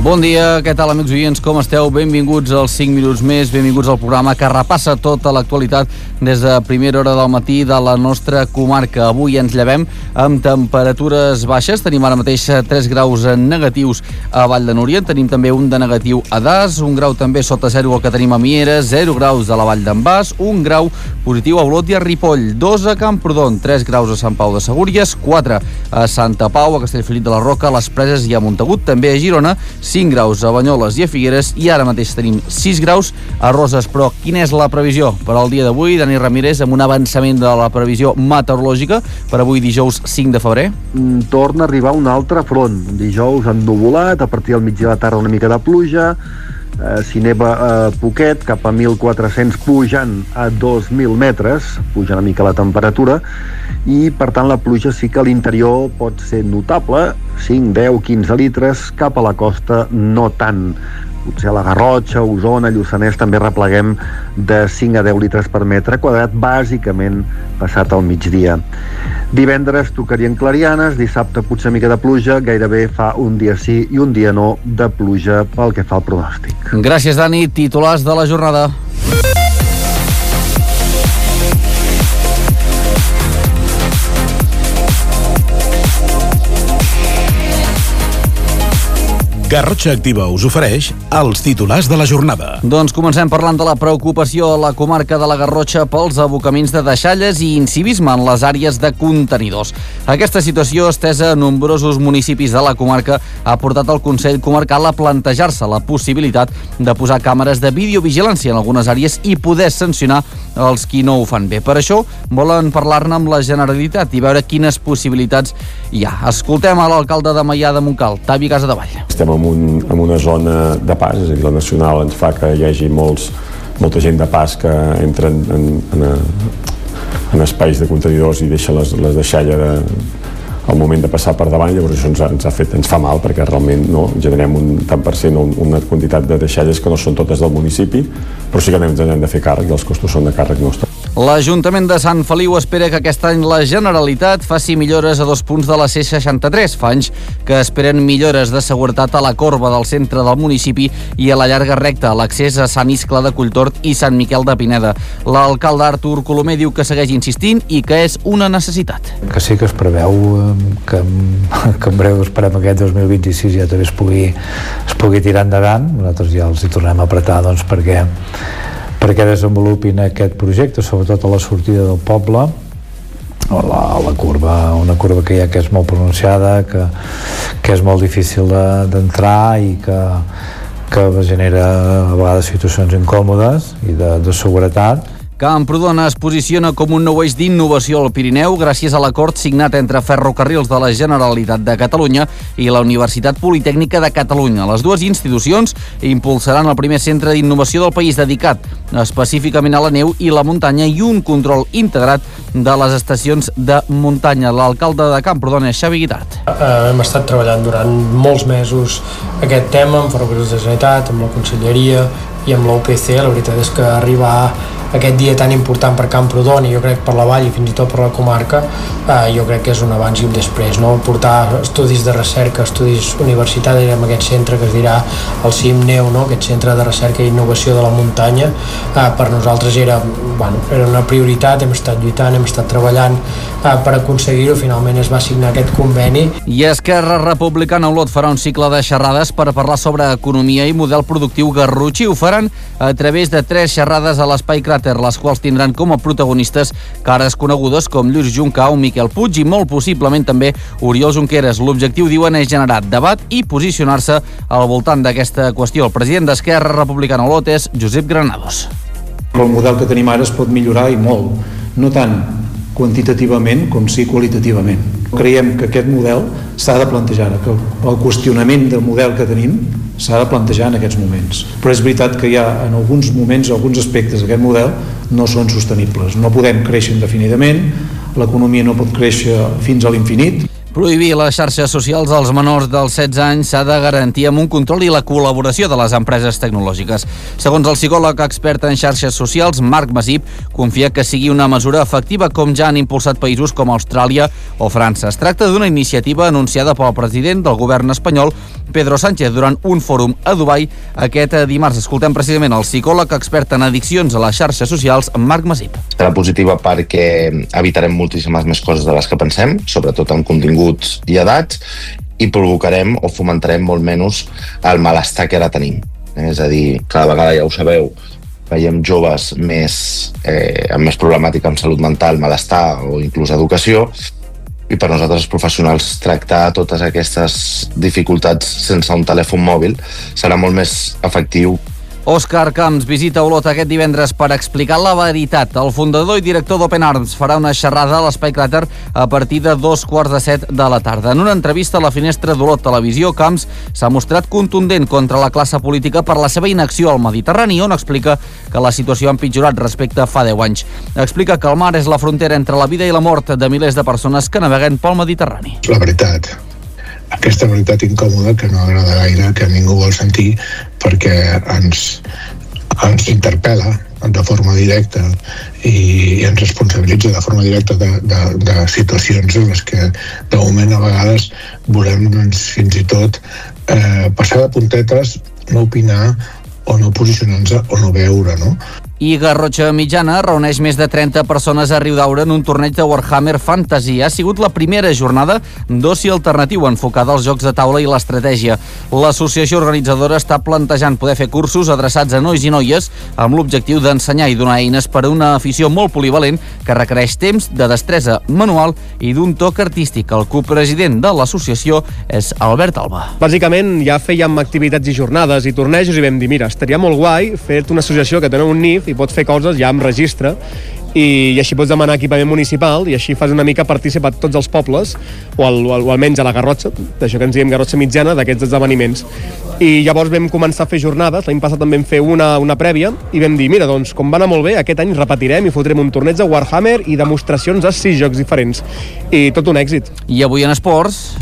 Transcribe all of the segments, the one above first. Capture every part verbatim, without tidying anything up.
Bon dia, què tal, amics oients, com esteu? Benvinguts als cinc minuts més, benvinguts al programa que repassa tota l'actualitat des de primera hora del matí de la nostra comarca. Avui ens llevem amb temperatures baixes, tenim ara mateix tres graus negatius a Vall de Núria, tenim també un de negatiu a Das, un grau també sota zero el que tenim a Mieres, zero graus a la Vall d'en Bas, un grau positiu a Olot i a Ripoll, dos a Camprodon, tres graus a Sant Pau de Segúries, quatre a Santa Pau, a Castellfollit de la Roca, a les Preses i a Montagut, també a Girona, cinc graus a Banyoles i a Figueres, i ara mateix tenim sis graus a Roses. Però quina és la previsió per al dia d'avui? Dani Ramírez, amb un avançament de la previsió meteorològica per avui dijous cinc de febrer. Mm, torna a arribar un altre front. Dijous ennuvolat, a partir del migdia de la tarda una mica de pluja, eh, si neva eh, poquet, cap a mil quatre-cents pujant a dos mil metres, puja una mica la temperatura, i per tant la pluja sí que a l'interior pot ser notable, cinc, deu, quinze litres, cap a la costa no tant. Potser a la Garrotxa, Osona, Lluçanès també repleguem de cinc a deu litres per metre quadrat, bàsicament passat al migdia. Divendres tocarien clarianes, dissabte potser mica de pluja, gairebé fa un dia sí i un dia no de pluja pel que fa al pronòstic. Gràcies, Dani. Titulars de la jornada. Garrotxa Activa us ofereix els titulars de la jornada. Doncs comencem parlant de la preocupació a la comarca de la Garrotxa pels abocaments de deixalles i incivisme en les àrees de contenidors. Aquesta situació estesa a nombrosos municipis de la comarca ha portat el Consell Comarcal a plantejar-se la possibilitat de posar càmeres de videovigilància en algunes àrees i poder sancionar els qui no ho fan bé. Per això volen parlar-ne amb la Generalitat i veure quines possibilitats hi ha. Escoltem a l'alcalde de Maià de Montcal, Tavi Casadevall. Estem en, un, en una zona de pas, és a dir, la nacional ens fa que hi hagi molts, molta gent de pas que entra en, en, en, en espais de contenidors i deixa les, les deixalles de, al moment de passar per davant. Llavors això ens ha, ens ha fet, ens fa mal perquè realment no, generem un tant per cent, una quantitat de deixalles que no són totes del municipi, però sí que ens hem de fer càrrec i els costos són de càrrec nostre. L'Ajuntament de Sant Feliu espera que aquest any la Generalitat faci millores a dos punts de la C seixanta-tres. Fa anys que esperen millores de seguretat a la corba del centre del municipi i a la llarga recta, a l'accés a Sant Iscle de Colltort i Sant Miquel de Pineda. L'alcalde Artur Colomer diu que segueix insistint i que és una necessitat. Que sí que es preveu que, que en breu esperem que aquest dos mil vint-i-sis ja també es pugui, es pugui tirar endavant. Nosaltres ja els hi tornem a apretar doncs, perquè perquè desenvolupin aquest projecte, sobretot a la sortida del poble, a la, a la curva, una curva que hi ha que és molt pronunciada, que, que és molt difícil d'entrar de, i que, que genera a vegades situacions incòmodes i de, de seguretat. Camprodon es posiciona com un nou eix d'innovació al Pirineu gràcies a l'acord signat entre Ferrocarrils de la Generalitat de Catalunya i la Universitat Politècnica de Catalunya. Les dues institucions impulsaran el primer centre d'innovació del país dedicat específicament a la neu i la muntanya i un control integrat de les estacions de muntanya. L'alcalde de Camprodon és Xavi Guitart. Uh, hem estat treballant durant molts mesos aquest tema amb Ferrocarrils de la Generalitat, amb la Conselleria i amb l'U P C. La veritat és que arribar aquest dia tan important per Camprodon i jo crec per la vall i fins i tot per la comarca, eh, jo crec que és un abans i un després, no? Portar estudis de recerca, estudis universitaris en aquest centre que es dirà el CIMNEU, no? Aquest centre de recerca i innovació de la muntanya, eh, per nosaltres era, bueno, era una prioritat, hem estat lluitant, hem estat treballant eh, per aconseguir-ho, finalment es va signar aquest conveni. I Esquerra Republicana Olot farà un cicle de xerrades per parlar sobre economia i model productiu garrotxí. Ho faran a través de tres xerrades a l'Espai Cràter, les quals tindran com a protagonistes cares conegudes com Lluís Juncà o Miquel Puig i molt possiblement també Oriol Junqueras. L'objectiu, diuen, és generar debat i posicionar-se al voltant d'aquesta qüestió. El president d'Esquerra Republicana Olot és Josep Granados. El model que tenim ara es pot millorar i molt, no tant quantitativament com sí qualitativament. Creiem que aquest model s'ha de plantejar, que el qüestionament del model que tenim s'ha de plantejar en aquests moments. Però és veritat que hi ha en alguns moments, alguns aspectes d'aquest model no són sostenibles. No podem créixer indefinidament, l'economia no pot créixer fins a l'infinit. Prohibir les xarxes socials als menors dels setze anys s'ha de garantir amb un control i la col·laboració de les empreses tecnològiques. Segons el psicòleg expert en xarxes socials, Marc Masip, confia que sigui una mesura efectiva com ja han impulsat països com Austràlia o França. Es tracta d'una iniciativa anunciada pel president del govern espanyol, Pedro Sánchez, durant un fòrum a Dubai aquest dimarts. Escoltem precisament el psicòleg expert en addiccions a les xarxes socials, Marc Masip. Serà positiva perquè evitarem moltíssimes més coses de les que pensem, sobretot en contingut i edats, i provocarem o fomentarem molt menys el malestar que ara tenim. És a dir, cada vegada, ja ho sabeu, veiem joves més, eh, amb més problemàtica amb salut mental, malestar o inclús educació, i per nosaltres els professionals tractar totes aquestes dificultats sense un telèfon mòbil serà molt més efectiu. Òscar Camps visita Olot aquest divendres per explicar la veritat. El fundador i director d'Open Arms farà una xerrada a l'Espai Cràter a partir de dos quarts de set de la tarda. En una entrevista a la Finestra d'Olot Televisió, Camps s'ha mostrat contundent contra la classe política per la seva inacció al Mediterrani, on explica que la situació ha empitjorat respecte a fa deu anys. Explica que el mar és la frontera entre la vida i la mort de milers de persones que naveguen pel Mediterrani. La veritat. Aquesta veritat incòmoda que no agrada gaire, que ningú vol sentir, perquè ens, ens interpel·la de forma directa i ens responsabilitza de forma directa de, de, de situacions en les que de moment a vegades volem doncs, fins i tot eh, passar de puntetes, no opinar o no posicionar-nos o no veure, no? I Garrotxa Mitjana reuneix més de trenta persones a Riudaura en un torneig de Warhammer Fantasy. Ha sigut la primera jornada d'oci alternatiu enfocada als jocs de taula i l'estratègia. L'associació organitzadora està plantejant poder fer cursos adreçats a nois i noies amb l'objectiu d'ensenyar i donar eines per a una afició molt polivalent que requereix temps de destresa manual i d'un toc artístic. El copresident de l'associació és Albert Alba. Bàsicament ja fèiem activitats i jornades i tornejos i vam dir, mira, estaria molt guai fer-te una associació que té un N I F i pots fer coses ja amb registre i, i així pots demanar equipament municipal i així fas una mica partícip a tots els pobles o, al, o, o almenys a la Garrotxa, d'això que ens diem Garrotxa Mitjana, d'aquests esdeveniments. I llavors vam començar a fer jornades, l'any passat també vam fer una, una prèvia i vam dir, mira, doncs, com va anar molt bé, aquest any repetirem i fotrem un torneig de Warhammer i demostracions a sis jocs diferents. I tot un èxit. I avui en esports...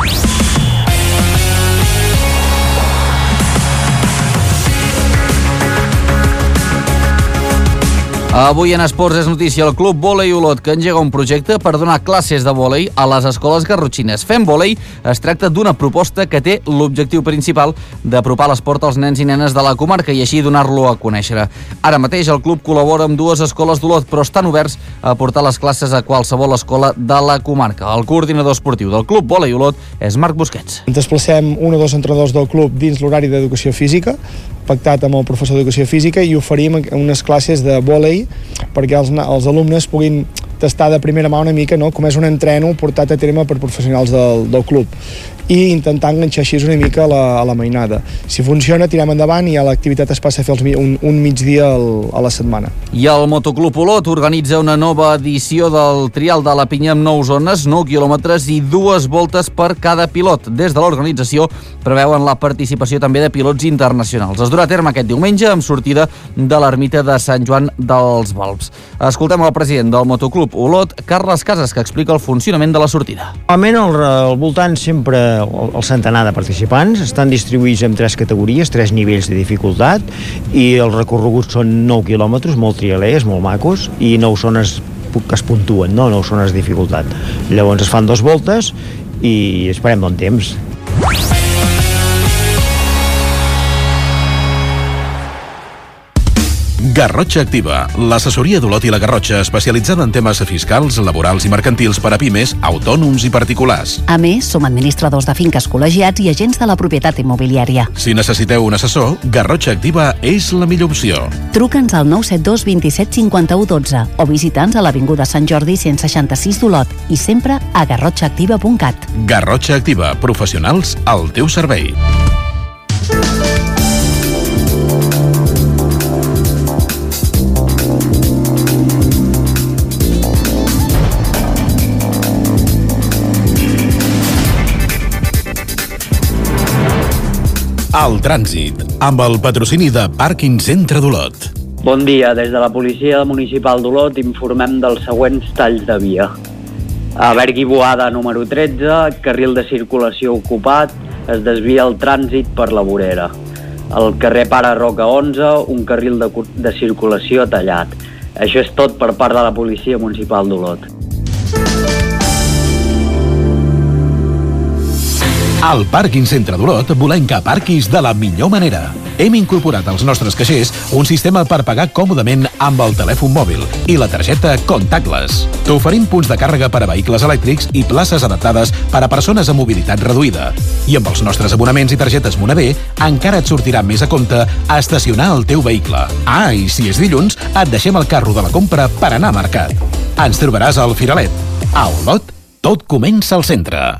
Avui en esports és notícia el Club Vòlei Olot, que engega un projecte per donar classes de vòlei a les escoles garrotxines. Fem Vòlei es tracta d'una proposta que té l'objectiu principal d'apropar l'esport als nens i nenes de la comarca i així donar-lo a conèixer. Ara mateix el club col·labora amb dues escoles d'Olot, però estan oberts a portar les classes a qualsevol escola de la comarca. El coordinador esportiu del Club Vòlei Olot és Marc Busquets. Desplacem un o dos entrenadors del club dins l'horari d'educació física, pactat amb el professor d'educació física, i oferim unes classes de vòlei perquè els, els alumnes puguin tastar de primera mà una mica, no?, com és un entreno portat a terme per professionals del, del club, i intentar enganxar així una mica a la, a la mainada. Si funciona, tirem endavant i ja l'activitat es passa a fer els, un, un migdia al, a la setmana. I el Motoclub Olot organitza una nova edició del Trial de la Pinya amb nou zones, nou quilòmetres i dues voltes per cada pilot. Des de l'organització preveuen la participació també de pilots internacionals. Es durà a terme aquest diumenge amb sortida de l'ermita de Sant Joan dels Balbs. Escoltem el president del Motoclub Olot, Carles Casas, que explica el funcionament de la sortida. Normalment al, al voltant sempre el, el centenar de participants estan distribuïts en tres categories, tres nivells de dificultat, i els recorreguts són nou quilòmetres, molt trialers, molt macos, i nou zones que es puntuen, no? nou zones de dificultat. Llavors es fan dues voltes i esperem bon temps. Garrotxa Activa, l'assessoria d'Olot i la Garrotxa especialitzada en temes fiscals, laborals i mercantils per a pimes, autònoms i particulars. A més, som administradors de finques col·legiats i agents de la propietat immobiliària. Si necessiteu un assessor, Garrotxa Activa és la millor opció. Truca'ns al nou set dos vint set cinquanta-u dotze o visita'ns a l'Avinguda Sant Jordi cent seixanta-sis d'Olot i sempre a garrotxa activa punt cat. Garrotxa Activa, professionals al teu servei. Al trànsit, amb el patrocini de Pàrquing Centre d'Olot. Bon dia, des de la Policia Municipal d'Olot informem dels següents talls de via. A Bergui Boada número tretze, carril de circulació ocupat, es desvia el trànsit per la vorera. Al carrer Pare Roca onze, un carril de, de circulació tallat. Això és tot per part de la Policia Municipal d'Olot. Al Pàrquing Centre d'Olot volem que parquis de la millor manera. Hem incorporat als nostres caixers un sistema per pagar còmodament amb el telèfon mòbil i la targeta contactless. T'oferim punts de càrrega per a vehicles elèctrics i places adaptades per a persones amb mobilitat reduïda. I amb els nostres abonaments i targetes Monavé encara et sortirà més a compte a estacionar el teu vehicle. Ah, i si és dilluns, et deixem el carro de la compra per anar a mercat. Ens trobaràs al Firalet. A Olot, tot comença al centre.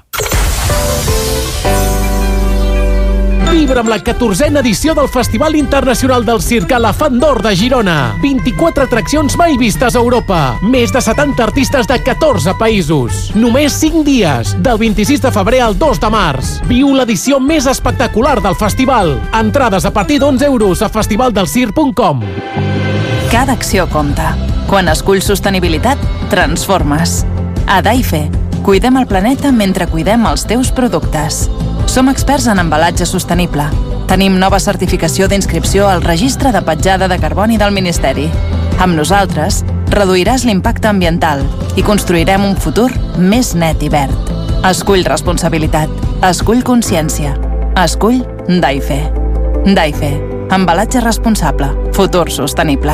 Vibra amb la catorzena edició del Festival Internacional del Circ Elefant d'Or de Girona. vint-i-quatre atraccions mai vistes a Europa. Més de setanta artistes de catorze països. Només cinc dies, del vint-i-sis de febrer al dos de març. Viu l'edició més espectacular del festival. Entrades a partir d'onze euros a festivaldelscirc punt com. Cada acció compta. Quan esculls sostenibilitat, transformes. A Daife, cuidem el planeta mentre cuidem els teus productes. Som experts en embalatge sostenible. Tenim nova certificació d'inscripció al Registre de Petjada de Carboni del Ministeri. Amb nosaltres, reduiràs l'impacte ambiental i construirem un futur més net i verd. Escull responsabilitat. Escull consciència. Escull Daife. Daife. Embalatge responsable. Futur sostenible.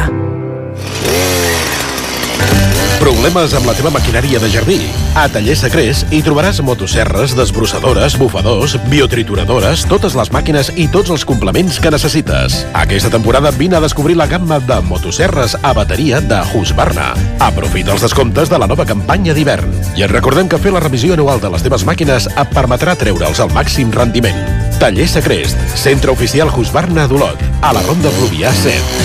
Problemes amb la teva maquinària de jardí? A Taller Secrés hi trobaràs motosserres, desbrossadores, bufadors, biotrituradores, totes les màquines i tots els complements que necessites. Aquesta temporada vine a descobrir la gamma de motosserres a bateria de Husqvarna. Aprofita els descomptes de la nova campanya d'hivern. I et recordem que fer la revisió anual de les teves màquines et permetrà treure'ls al màxim rendiment. Taller Secrest, centre oficial Husqvarna d'Olot, a la Ronda Fluvià set.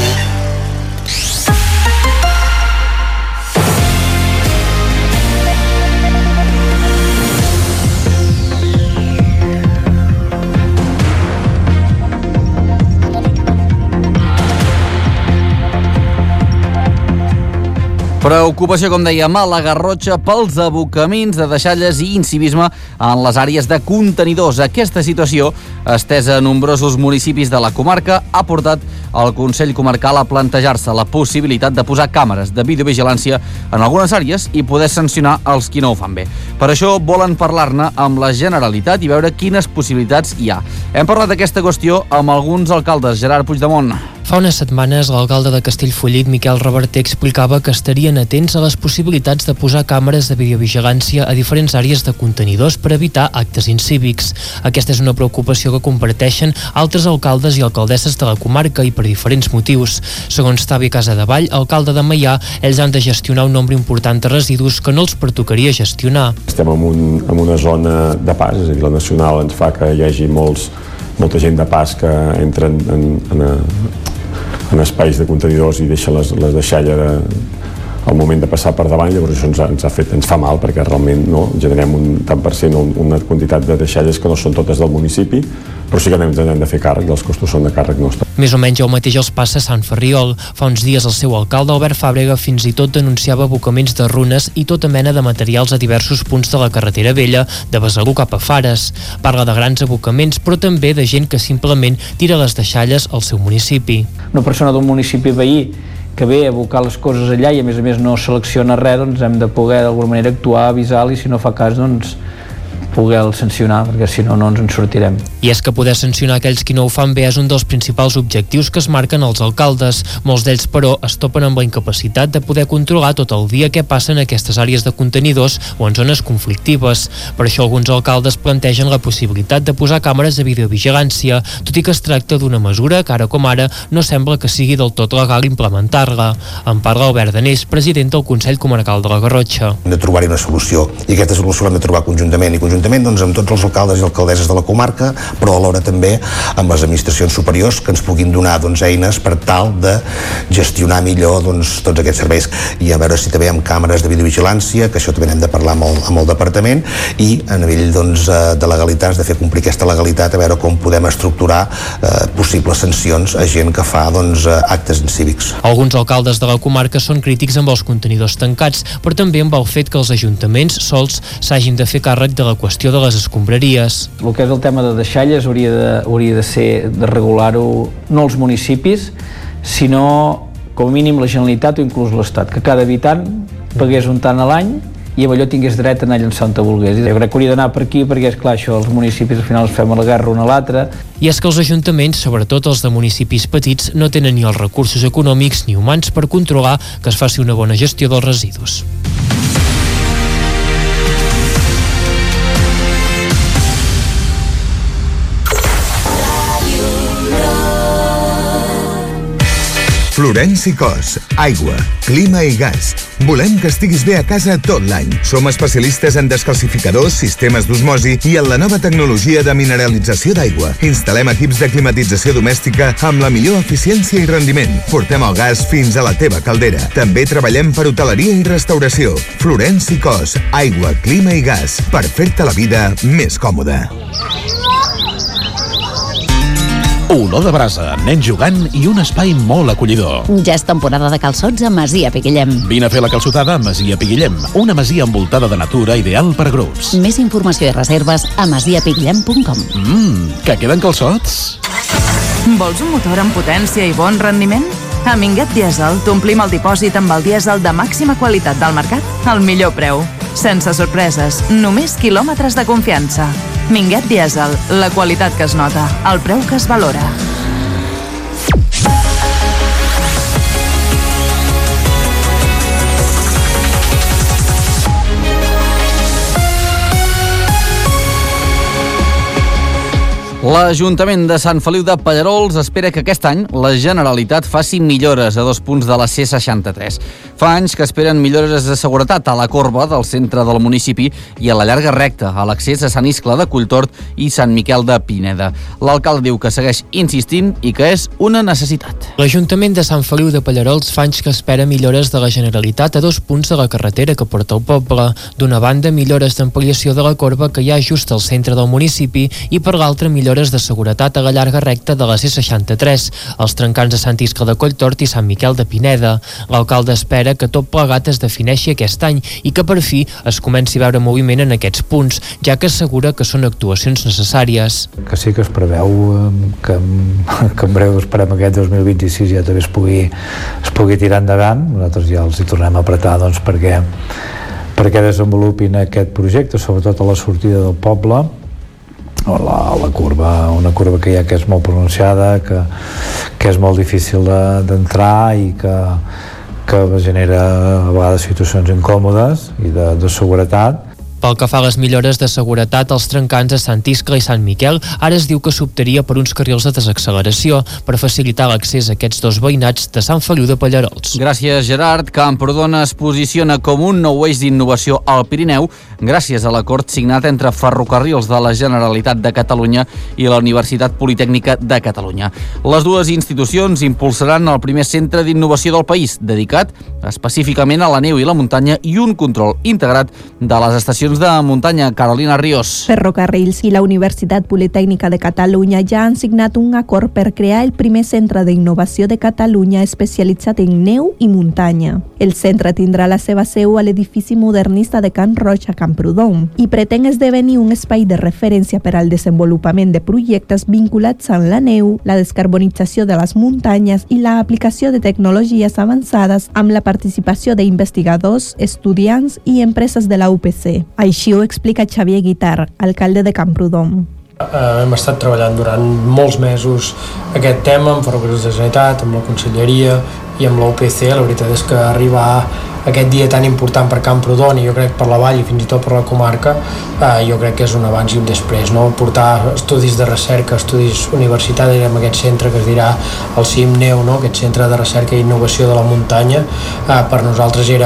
Preocupació, com dèiem, a la Garrotxa pels abocaments de deixalles i incivisme en les àrees de contenidors. Aquesta situació, estesa a nombrosos municipis de la comarca, ha portat el Consell Comarcal a plantejar-se la possibilitat de posar càmeres de videovigilància en algunes àrees i poder sancionar els qui no ho fan bé. Per això volen parlar-ne amb la Generalitat i veure quines possibilitats hi ha. Hem parlat d'aquesta qüestió amb alguns alcaldes. Gerard Puigdemont. Fa unes setmanes, l'alcalde de Castellfollit, Miquel Reverter, explicava que estarien atents a les possibilitats de posar càmeres de videovigilància a diferents àrees de contenidors per evitar actes incívics. Aquesta és una preocupació que comparteixen altres alcaldes i alcaldesses de la comarca i per diferents motius. Segons Tavi Casadevall, alcalde de Maià, ells han de gestionar un nombre important de residus que no els pertocaria gestionar. Estem en, un, en una zona de pas, és a dir, la nacional ens fa que hi hagi molts, molta gent de pas que entra en, en, en, en espais de contenidors i deixa les, les deixalles de, al moment de passar per davant. Llavors això ens, ha, ens, ha fet, ens fa mal perquè realment no, generem un tant per cent, una quantitat de deixalles que no són totes del municipi, però sí que anem, anem de fer càrrec, els costos són de càrrec nostre. Més o menys el mateix els passa a Sant Ferriol. Fa uns dies el seu alcalde, Albert Fàbrega, fins i tot denunciava abocaments de runes i tota mena de materials a diversos punts de la carretera vella, de Besalú cap a Fares. Parla de grans abocaments, però també de gent que simplement tira les deixalles al seu municipi. Una persona d'un municipi veí que ve a abocar les coses allà i a més a més no selecciona res, doncs hem de poder d'alguna manera actuar, avisar-li, i si no fa cas, doncs poder el sancionar, perquè si no, no ens en sortirem. I és que poder sancionar aquells qui no ho fan bé és un dels principals objectius que es marquen els alcaldes. Molts d'ells, però, es topen amb la incapacitat de poder controlar tot el dia què passa en aquestes àrees de contenidors o en zones conflictives. Per això alguns alcaldes plantegen la possibilitat de posar càmeres de videovigilància, tot i que es tracta d'una mesura que ara com ara no sembla que sigui del tot legal implementar-la. En parla Albert Danés, president del Consell Comarcal de la Garrotxa. Hem de trobar-hi una solució i aquesta solució l'hem de trobar conjuntament i conjuntament l'Ajuntament doncs, amb tots els alcaldes i alcaldesses de la comarca, però alhora també amb les administracions superiors que ens puguin donar doncs, eines per tal de gestionar millor doncs, tots aquests serveis, i a veure si també amb càmeres de videovigilància, que això també n'hem de parlar amb el, amb el departament, i a nivell doncs, de legalitats, de fer complir aquesta legalitat, a veure com podem estructurar eh, possibles sancions a gent que fa doncs, actes incívics. Alguns alcaldes de la comarca són crítics amb els contenidors tancats, però també amb el fet que els ajuntaments sols s'hagin de fer càrrec de la qüestió de les escombraries. El que és el tema de deixalles hauria de, hauria de ser de regular-ho no els municipis, sinó com a mínim la Generalitat o inclús l'Estat, que cada habitant pagués un tant a l'any i amb allò tingués dret a anar a llançar on te volgués. I jo crec que hauria d'anar per aquí perquè, és clar, això, els municipis al final es fem la guerra un a l'altre. I és que els ajuntaments, sobretot els de municipis petits, no tenen ni els recursos econòmics ni humans per controlar que es faci una bona gestió dels residus. Florenci Cos, aigua, clima i gas. Volem que estiguis bé a casa tot l'any. Som especialistes en descalcificadors, sistemes d'osmosi i en la nova tecnologia de mineralització d'aigua. Instal·lem equips de climatització domèstica amb la millor eficiència i rendiment. Portem el gas fins a la teva caldera. També treballem per hoteleria i restauració. Florenci Cos, aigua, clima i gas, per fer-te la vida més còmoda. Olor de brasa, nens jugant i un espai molt acollidor. Ja és temporada de calçots a Masia Piguillem. Vine a fer la calçotada a Masia Piguillem, una masia envoltada de natura ideal per grups. Més informació i reserves a masia piguillem punt com. Mmm, que queden calçots? Vols un motor amb potència i bon rendiment? A Minguet Diesel t'omplim el dipòsit amb el dièsel de màxima qualitat del mercat al millor preu. Sense sorpreses, només quilòmetres de confiança. Minguet Diesel, la qualitat que es nota, el preu que es valora. L'Ajuntament de Sant Feliu de Pallerols espera que aquest any la Generalitat faci millores a dos punts de la C seixanta-tres. Fa anys que esperen millores de seguretat a la corba del centre del municipi i a la llarga recta, a l'accés a Sant Iscle de Colltort i Sant Miquel de Pineda. L'alcalde diu que segueix insistint i que és una necessitat. L'Ajuntament de Sant Feliu de Pallerols fa anys que espera millores de la Generalitat a dos punts de la carretera que porta al poble. D'una banda, millores d'ampliació de la corba que hi ha just al centre del municipi i per l'altra, millores de seguretat a la llarga recta de la C seixanta-tres, els trencants de Sant Iscle de Colltort i Sant Miquel de Pineda. L'alcalde espera que tot plegat es defineixi aquest any i que per fi es comenci a veure moviment en aquests punts, ja que assegura que són actuacions necessàries. Que sí que es preveu que, que en breu esperem aquest dos mil vint-i-sis ja també es pugui, es pugui tirar endavant. Nosaltres ja els hi tornem a apretar doncs, perquè, perquè desenvolupin aquest projecte, sobretot a la sortida del poble. La, la curva, una curva que hi ha que és molt pronunciada, que, que és molt difícil d'entrar de, i que, que genera a vegades situacions incòmodes i de, de seguretat. Pel que fa a les millores de seguretat als trencants de Sant Iscle i Sant Miquel, ara es diu que s'optaria per uns carrils de desacceleració per facilitar l'accés a aquests dos veïnats de Sant Feliu de Pallerols. Gràcies, Gerard. Camprodon es posiciona com un nou eix d'innovació al Pirineu gràcies a l'acord signat entre Ferrocarrils de la Generalitat de Catalunya i la Universitat Politècnica de Catalunya. Les dues institucions impulsaran el primer centre d'innovació del país, dedicat específicament a la neu i la muntanya i un control integrat de les estacions de muntanya. Carolina Ríos. Ferrocarrils i la Universitat Politècnica de Catalunya ja han signat un acord per crear el primer centre d'innovació de Catalunya especialitzat en neu i muntanya. El centre tindrà la seva seu a l'edifici modernista de Can Roig a Camprodon i pretén esdevenir un espai de referència per al desenvolupament de projectes vinculats amb la neu, la descarbonització de les muntanyes i l'aplicació de tecnologies avançades amb la participació d'investigadors, estudiants i empreses de la U P C. Així ho explica Xavier Guitar, alcalde de Camprodon. Uh, hem estat treballant durant molts mesos aquest tema amb Ferrocarrils de la Generalitat, amb la Conselleria i amb la U P C. La veritat és que arribar aquest dia tan important per Camprodon i jo crec per la vall i fins i tot per la comarca, uh, jo crec que és un abans i un després, no? Portar estudis de recerca, estudis universitaris en aquest centre que es dirà el CIMNEU, no? Aquest centre de recerca i innovació de la muntanya, uh, per nosaltres era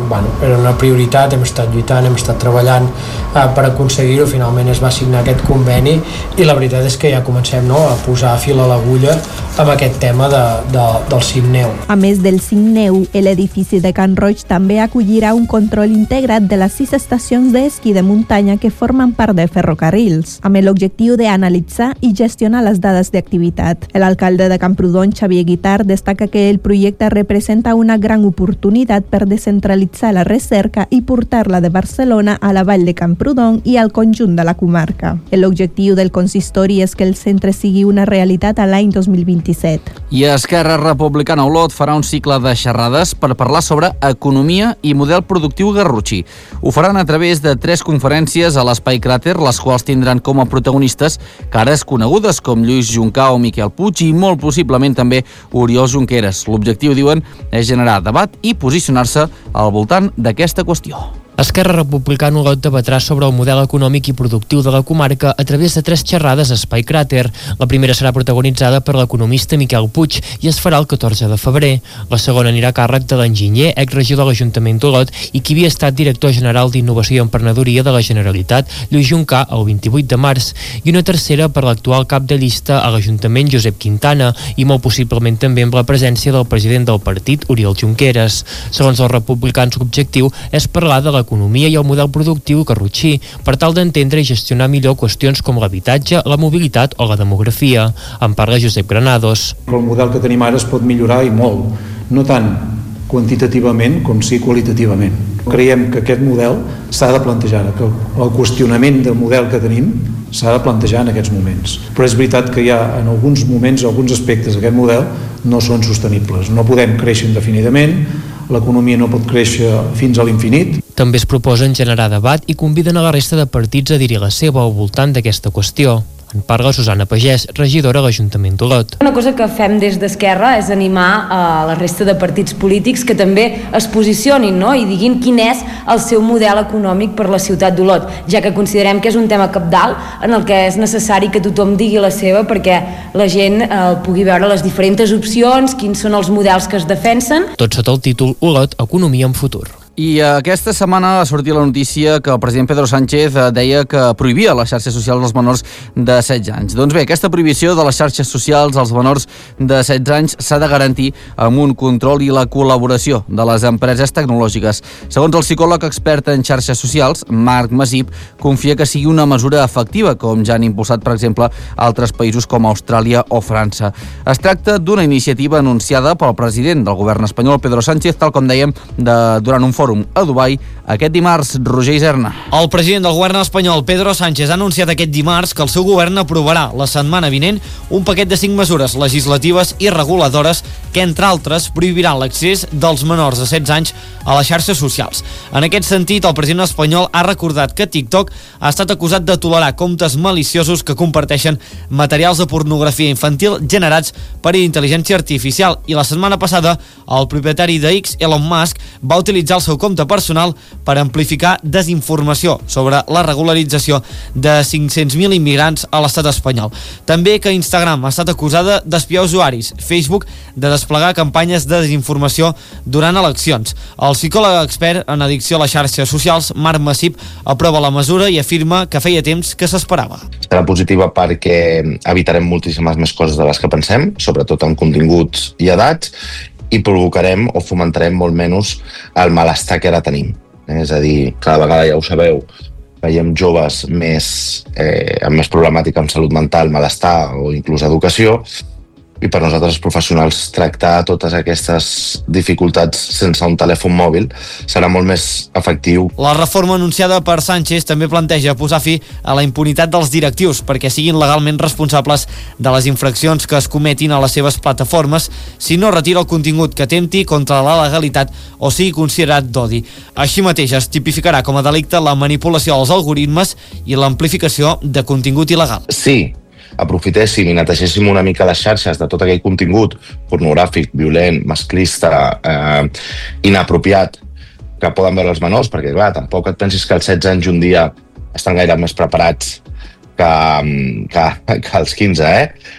bueno, era una prioritat, hem estat lluitant, hem estat treballant eh, per aconseguir-ho, finalment es va signar aquest conveni i la veritat és que ja comencem, no?, a posar fil a l'agulla amb aquest tema de, de, del Cimneu. A més del Cimneu, l'edifici de Can Roig també acollirà un control integrat de les sis estacions d'esquí de muntanya que formen part de ferrocarrils, amb l'objectiu d'analitzar i gestionar les dades d'activitat. L'alcalde de Camprodon, Xavier Guitart, destaca que el projecte representa una gran oportunitat per descentralitzar la recerca i portar-la de Barcelona a la vall de Camprodon i al conjunt de la comarca. L'objectiu del consistori és que el centre sigui una realitat a l'any dos mil vint-i-set. I Esquerra Republicana Olot farà un cicle de xerrades per parlar sobre economia i model productiu garrotxí. Ho faran a través de tres conferències a l'Espai Cràter, les quals tindran com a protagonistes cares conegudes com Lluís Juncà o Miquel Puig i molt possiblement també Oriol Junqueras. L'objectiu, diuen, és generar debat i posicionar-se al voltant d'aquesta qüestió. Esquerra Republicana Olot debatrà sobre el model econòmic i productiu de la comarca a través de tres xerrades a Espai Cràter. La primera serà protagonitzada per l'economista Miquel Puig i es farà el catorze de febrer. La segona anirà a càrrec de l'enginyer, exregidor de l'Ajuntament d'Olot i qui havia estat director general d'Innovació i Emprenedoria de la Generalitat, Lluís Juncà, el vint-i-vuit de març. I una tercera per l'actual cap de llista a l'Ajuntament, Josep Quintana, i molt possiblement també amb la presència del president del partit, Oriol Junqueras. Segons els republicans, l'objectiu és parlar de la l'economia i el model productiu garrotxí, per tal d'entendre i gestionar millor qüestions com l'habitatge, la mobilitat o la demografia. En parla Josep Granados. El model que tenim ara es pot millorar i molt, no tant quantitativament com sí qualitativament. Creiem que aquest model s'ha de plantejar, que el qüestionament del model que tenim s'ha de plantejar en aquests moments. Però és veritat que hi ha en alguns moments, alguns aspectes d'aquest model no són sostenibles. No podem créixer indefinidament, l'economia no pot créixer fins a l'infinit. També es proposen generar debat i conviden a la resta de partits a dir-hi la seva al voltant d'aquesta qüestió. En parla Susana Pagès, regidora a l'Ajuntament d'Olot. Una cosa que fem des d'Esquerra és animar a la resta de partits polítics que també es posicionin, no?, i diguin quin és el seu model econòmic per la ciutat d'Olot, ja que considerem que és un tema cabdal en el que és necessari que tothom digui la seva perquè la gent eh, pugui veure les diferents opcions, quins són els models que es defensen. Tot sota el títol Olot, Economia en futur. I aquesta setmana va sortir la notícia que el president Pedro Sánchez deia que prohibia les xarxes socials als menors de setze anys. Doncs bé, aquesta prohibició de les xarxes socials als menors de setze anys s'ha de garantir amb un control i la col·laboració de les empreses tecnològiques. Segons el psicòleg expert en xarxes socials, Marc Masip, confia que sigui una mesura efectiva, com ja han impulsat, per exemple, altres països com Austràlia o França. Es tracta d'una iniciativa anunciada pel president del govern espanyol, Pedro Sánchez, tal com dèiem, de, durant un fòrum a Dubai aquest dimarts. Roger Iserna. El president del govern espanyol, Pedro Sánchez, ha anunciat aquest dimarts que el seu govern aprovarà la setmana vinent un paquet de cinc mesures legislatives i reguladores que, entre altres, prohibiran l'accés dels menors de setze anys a les xarxes socials. En aquest sentit, el president espanyol ha recordat que TikTok ha estat acusat de tolerar comptes maliciosos que comparteixen materials de pornografia infantil generats per intel·ligència artificial, i la setmana passada el propietari de X, Elon Musk, va utilitzar el seu compte personal per amplificar desinformació sobre la regularització de cinc-cents mil immigrants a l'estat espanyol. També que Instagram ha estat acusada d'espiar usuaris, Facebook de desplegar campanyes de desinformació durant eleccions. El psicòleg expert en addicció a les xarxes socials, Marc Masip, aprova la mesura i afirma que feia temps que s'esperava. Serà positiva perquè evitarem moltíssimes més coses de les que pensem, sobretot en continguts i edats, i provocarem o fomentarem molt menys el malestar que ara tenim. És a dir, cada vegada, ja ho sabeu, veiem joves més, eh, amb més problemàtica amb salut mental, malestar o inclús educació, i per nosaltres els professionals tractar totes aquestes dificultats sense un telèfon mòbil serà molt més efectiu. La reforma anunciada per Sánchez també planteja posar fi a la impunitat dels directius perquè siguin legalment responsables de les infraccions que es cometin a les seves plataformes si no retira el contingut que atempti contra la legalitat o sigui considerat d'odi. Així mateix es tipificarà com a delicte la manipulació dels algoritmes i l'amplificació de contingut il·legal. Sí, aprofitéssim i netegéssim una mica les xarxes de tot aquell contingut pornogràfic, violent, masclista, eh, inapropiat que poden veure els menors, perquè clar, tampoc et pensis que els setze anys un dia estan gaire més preparats que, que, que els quinze, eh?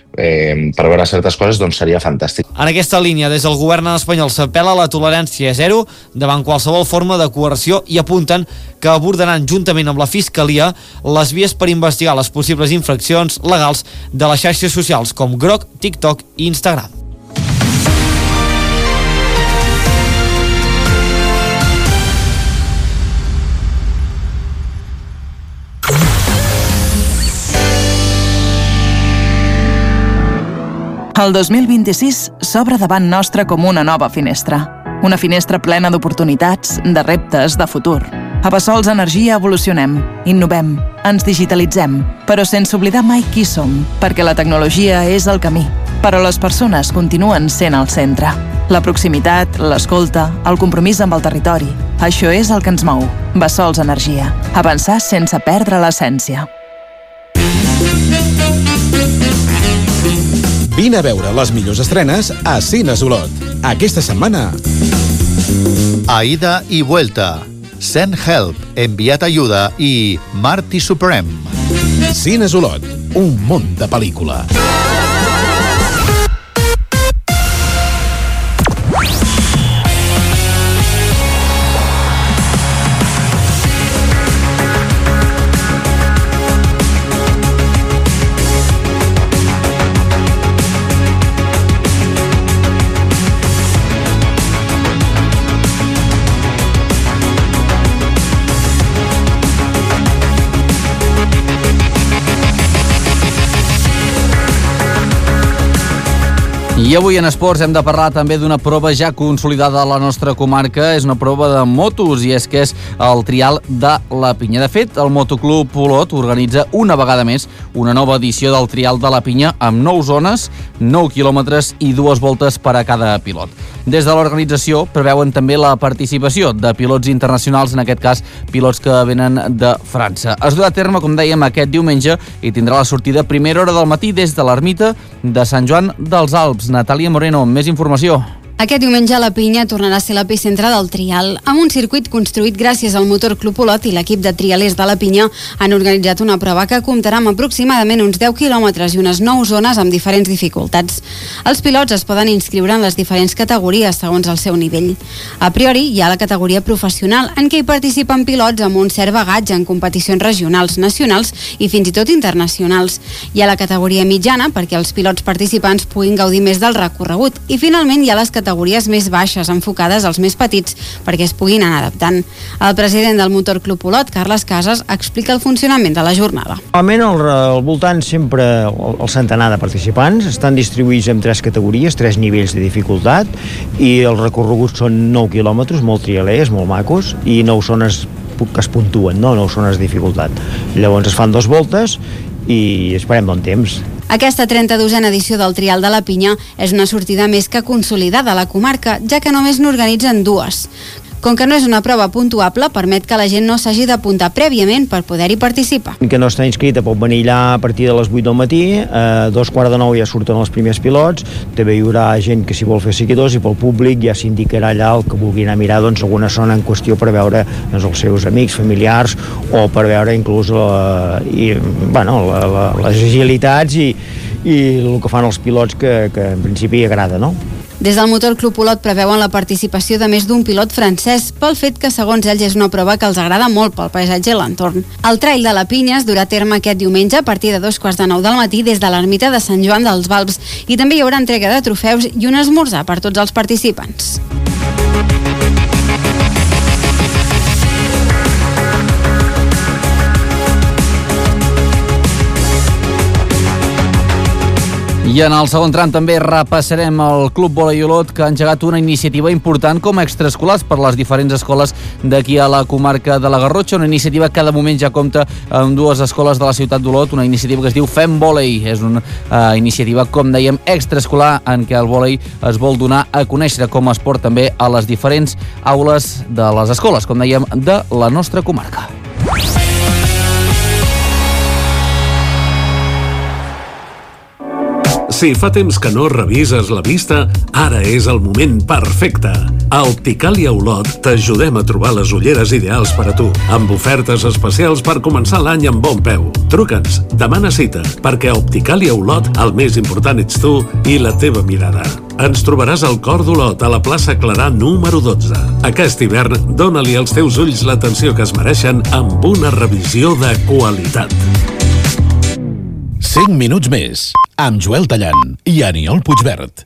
eh, per veure certes coses, doncs seria fantàstic. En aquesta línia, des del govern espanyol s'apel·la a la tolerància zero davant qualsevol forma de coerció i apunten que abordaran juntament amb la Fiscalia les vies per investigar les possibles infraccions legals de les xarxes socials com Grok, TikTok i Instagram. El dos mil vint-i-sis s'obre davant nostre com una nova finestra. Una finestra plena d'oportunitats, de reptes, de futur. A Bassols Energia evolucionem, innovem, ens digitalitzem, però sense oblidar mai qui som, perquè la tecnologia és el camí, però les persones continuen sent al centre. La proximitat, l'escolta, el compromís amb el territori. Això és el que ens mou. Bassols Energia. Avançar sense perdre l'essència. Vine a veure les millors estrenes a Cines Olot. Aquesta setmana... Aida y Vuelta, Send Help, Enviat Ayuda i Marty Supreme. Cines Olot, un món de pel·lícula. I avui en esports hem de parlar també d'una prova ja consolidada a la nostra comarca. És una prova de motos i és que és el trial de la Pinya. De fet, el Motoclub Olot organitza una vegada més una nova edició del trial de la Pinya amb nou zones, nou quilòmetres i dues voltes per a cada pilot. Des de l'organització preveuen també la participació de pilots internacionals, en aquest cas pilots que venen de França. Es durà a terme, com dèiem, aquest diumenge i tindrà la sortida a primera hora del matí des de l'ermita de Sant Joan dels Alps. Natàlia Moreno, amb més informació. Aquest diumenge la Pinya tornarà a ser l'epicentre del trial. Amb un circuit construït gràcies al Motor Club Olot i l'equip de trialers de la Pinya han organitzat una prova que comptarà amb aproximadament uns deu quilòmetres i unes nou zones amb diferents dificultats. Els pilots es poden inscriure en les diferents categories segons el seu nivell. A priori hi ha la categoria professional, en què hi participen pilots amb un cert bagatge en competicions regionals, nacionals i fins i tot internacionals. Hi ha la categoria mitjana, perquè els pilots participants puguin gaudir més del recorregut. I finalment hi ha les categories categories més baixes, enfocades als més petits, perquè es puguin anar adaptant. El president del Motor Club Olot, Carles Casas, explica el funcionament de la jornada. Normalment al, al voltant sempre el, el centenar de participants estan distribuïts en tres categories, tres nivells de dificultat, i els recorreguts són nou quilòmetres, molt trialers, molt macos, i nou zones que es puntuen, no? nou zones de dificultat. Llavors es fan dues voltes i esperem bon temps. Aquesta trenta-dosena edició del Trial de la Pinya és una sortida més que consolidada a la comarca, ja que només n'organitzen dues. Com que no és una prova puntuable, permet que la gent no s'hagi d'apuntar prèviament per poder-hi participar. Que no està inscrita pot venir allà a partir de les vuit del matí, a dos quarts de nou ja surten els primers pilots, també hi haurà gent que s'hi vol fer seguidors i pel públic ja s'indicarà allà el que vulgui anar a mirar doncs, alguna zona en qüestió per veure doncs, els seus amics, familiars o per veure inclús la, i, bueno, la, la, les agilitats i, i el que fan els pilots que, que en principi agrada, no? Des del Motor Club Olot preveuen la participació de més d'un pilot francès pel fet que, segons ells, és una prova que els agrada molt pel paisatge i l'entorn. El Trail de la Pinya es durà a terme aquest diumenge a partir de dos quarts de nou del matí des de l'ermita de Sant Joan dels Alps i també hi haurà entrega de trofeus i un esmorzar per tots els participants. I en el segon tram també repassarem el Club Volei Olot, que ha engegat una iniciativa important com a extraescolars per les diferents escoles d'aquí a la comarca de la Garrotxa, una iniciativa que cada moment ja compta amb dues escoles de la ciutat d'Olot, una iniciativa que es diu Fem Volei. És una uh, iniciativa, com dèiem, extraescolar en què el volei es vol donar a conèixer com a esport també a les diferents aules de les escoles, com dèiem, de la nostra comarca. Si fa temps que no revises la vista, ara és el moment perfecte. A Opticàlia Olot t'ajudem a trobar les ulleres ideals per a tu, amb ofertes especials per començar l'any amb bon peu. Truca'ns, demana cita, perquè a Opticàlia Olot el més important ets tu i la teva mirada. Ens trobaràs al cor d'Olot, a la plaça Clarà número dotze. Aquest hivern, dóna-li als teus ulls l'atenció que es mereixen amb una revisió de qualitat. cinc minuts més, amb Joel Tallant i Aniol Puigvert.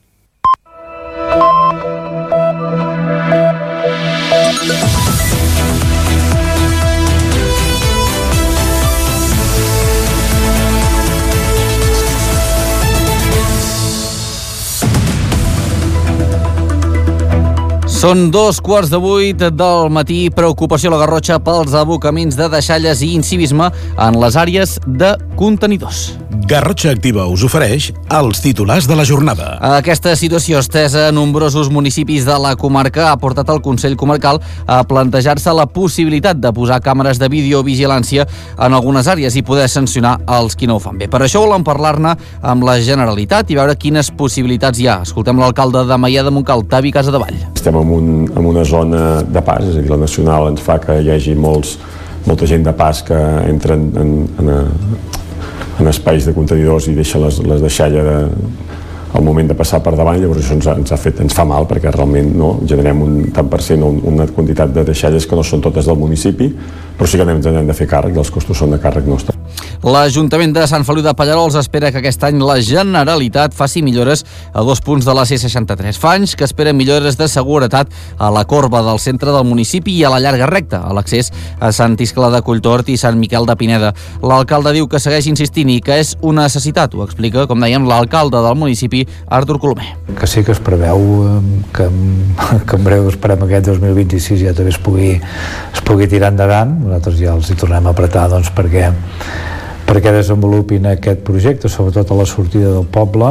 Són dos quarts de vuit del matí. Preocupació a la Garrotxa pels abocaments de deixalles i incivisme en les àrees de contenidors. Garrotxa Activa us ofereix els titulars de la jornada. Aquesta situació estesa a nombrosos municipis de la comarca ha portat el Consell Comarcal a plantejar-se la possibilitat de posar càmeres de videovigilància en algunes àrees i poder sancionar els qui no ho fan bé. Per això volem parlar-ne amb la Generalitat i veure quines possibilitats hi ha. Escoltem l'alcalde de Maià de Montcal, Tavi Casadevall. Estem en, un, en una zona de pas, és a dir, la nacional ens fa que hi hagi molts, molta gent de pas que entra en, en, en, en espais de contenidors i deixa les, les deixalles de, al moment de passar per davant. Llavors això ens, ha, ens, ha fet, ens fa mal perquè realment no, generem un tant per cent, una quantitat de deixalles que no són totes del municipi, però sí que ens hem de fer càrrec, els costos són de càrrec nostre. L'Ajuntament de Sant Feliu de Pallerols espera que aquest any la Generalitat faci millores a dos punts de la C seixanta-tres. Fa anys que esperen millores de seguretat a la corba del centre del municipi i a la llarga recta, a l'accés a Sant Iscle de Colltort i Sant Miquel de Pineda. L'alcalde diu que segueix insistint i que és una necessitat. Ho explica, com dèiem, l'alcalde del municipi, Artur Colomer. Que sí que es preveu que, que en breu esperem aquest dos mil vint-i-sis ja també es pugui, es pugui tirar endavant. Nosaltres ja els hi tornem a apretar doncs, perquè perquè desenvolupin aquest projecte, sobretot a la sortida del poble,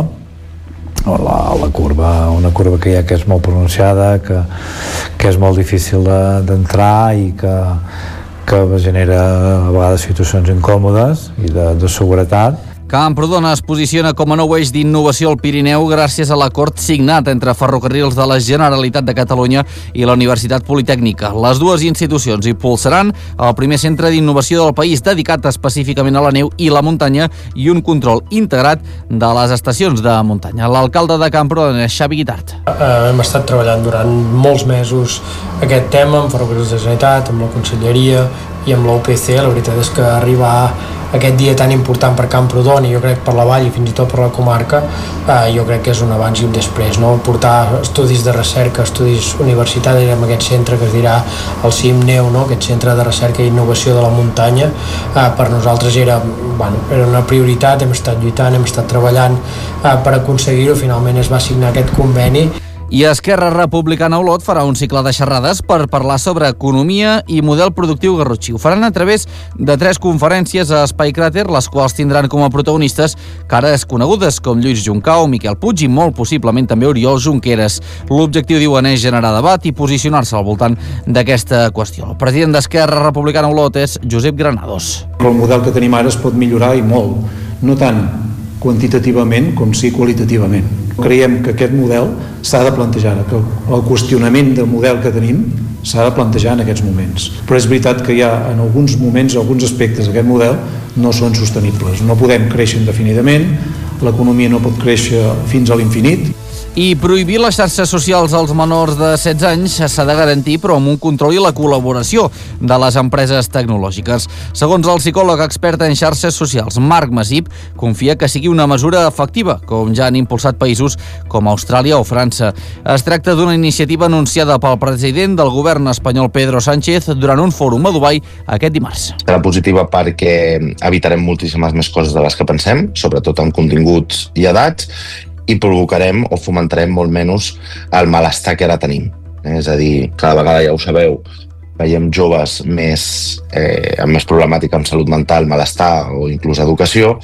o la, la curva, una curva que hi ha que és molt pronunciada, que, que és molt difícil d'entrar i que, que genera a vegades situacions incòmodes i de, de seguretat. Camprodon es posiciona com a nou eix d'innovació al Pirineu gràcies a l'acord signat entre Ferrocarrils de la Generalitat de Catalunya i la Universitat Politècnica. Les dues institucions impulsaran el primer centre d'innovació del país dedicat específicament a la neu i la muntanya i un control integrat de les estacions de muntanya. L'alcalde de Camprodon és Xavi Guitart. Uh, hem estat treballant durant molts mesos aquest tema amb Ferrocarrils de la Generalitat, amb la Conselleria i amb la U P C. La veritat és que arribar aquest dia tan important per Camprodon i jo crec per la vall i fins i tot per la comarca, eh, jo crec que és un abans i un després, no? Portar estudis de recerca, estudis universitaris en aquest centre que es dirà el C I M Neu, no? Aquest centre de recerca i innovació de la muntanya, eh, per nosaltres era, bueno, era una prioritat, hem estat lluitant, hem estat treballant eh, per aconseguir-ho, finalment es va signar aquest conveni. I Esquerra Republicana Olot farà un cicle de xerrades per parlar sobre economia i model productiu garrotxí. Ho faran a través de tres conferències a Espai Cràter, les quals tindran com a protagonistes cares conegudes com Lluís Juncau, Miquel Puig i molt possiblement també Oriol Junqueras. L'objectiu, diuen, és generar debat i posicionar-se al voltant d'aquesta qüestió. El president d'Esquerra Republicana Olot és Josep Granados. El model que tenim ara es pot millorar i molt, no tant quantitativament com sí qualitativament. Creiem que aquest model s'ha de plantejar, que el qüestionament del model que tenim s'ha de plantejar en aquests moments. Però és veritat que hi ha en alguns moments, alguns aspectes d'aquest model no són sostenibles. No podem créixer indefinidament, l'economia no pot créixer fins a l'infinit. I prohibir les xarxes socials als menors de setze anys s'ha de garantir, però amb un control i la col·laboració de les empreses tecnològiques. Segons el psicòleg expert en xarxes socials, Marc Masip, confia que sigui una mesura efectiva, com ja han impulsat països com Austràlia o França. Es tracta d'una iniciativa anunciada pel president del govern espanyol, Pedro Sánchez, durant un fòrum a Dubai aquest dimarts. Serà positiva perquè evitarem moltíssimes més coses de les que pensem, sobretot amb continguts i edats, i provocarem o fomentarem molt menys el malestar que ara tenim. És a dir, cada vegada, ja ho sabeu, veiem joves més, eh, amb més problemàtica amb salut mental, malestar o inclús educació,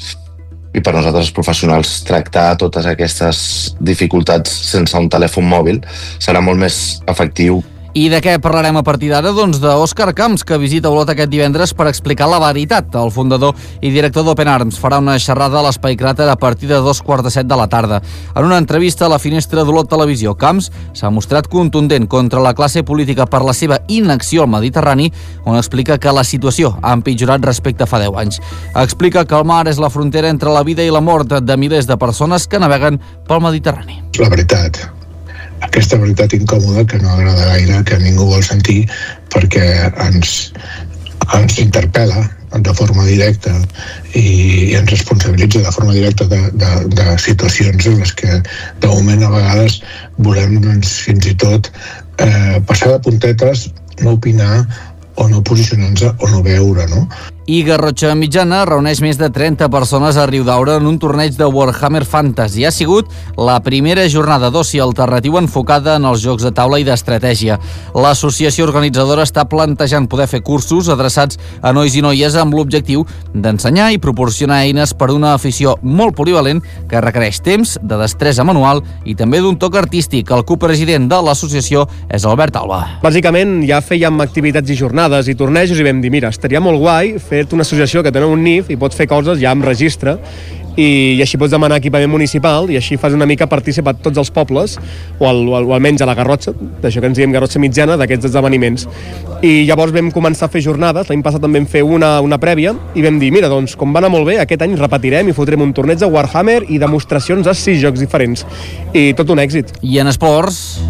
i per nosaltres els professionals tractar totes aquestes dificultats sense un telèfon mòbil serà molt més efectiu. I de què parlarem a partir d'ara? Doncs d'Òscar Camps, que visita Olot aquest divendres per explicar la veritat. El fundador i director d'Open Arms farà una xerrada a l'Espai Cràter a partir de dos quarts de set de la tarda. En una entrevista a la Finestra d'Olot Televisió, Camps s'ha mostrat contundent contra la classe política per la seva inacció al Mediterrani, on explica que la situació ha empitjorat respecte a fa deu anys. Explica que el mar és la frontera entre la vida i la mort de milers de persones que naveguen pel Mediterrani. La veritat. Aquesta veritat incòmoda que no agrada gaire, que ningú vol sentir, perquè ens, ens interpel·la de forma directa i, i ens responsabilitza de forma directa de, de, de situacions en les que de moment a vegades volem doncs, fins i tot eh, passar de puntetes, no opinar o no posicionar-nos o no veure, no? I Garrotxa Mitjana reuneix més de trenta persones a Riudaura en un torneig de Warhammer Fantasy. Ha sigut la primera jornada d'oci alternatiu enfocada en els jocs de taula i d'estratègia. L'associació organitzadora està plantejant poder fer cursos adreçats a nois i noies amb l'objectiu d'ensenyar i proporcionar eines per a una afició molt polivalent que requereix temps, de destresa manual i també d'un toc artístic. El copresident de l'associació és Albert Alba. Bàsicament ja fèiem activitats i jornades i tornejos i vam dir, mira, estaria molt guai fer una associació que té un N I F i pots fer coses ja amb registre i, i així pots demanar equipament municipal i així fas una mica participar tots els pobles o, al, o almenys a la Garrotxa, d'això que ens diem Garrotxa Mitjana, d'aquests esdeveniments. I llavors vam començar a fer jornades, l'any passat també vam fer una, una prèvia i vam dir, mira, doncs com va anar molt bé, aquest any repetirem i fotrem un torneig de Warhammer i demostracions a sis jocs diferents. I tot un èxit. I en esports...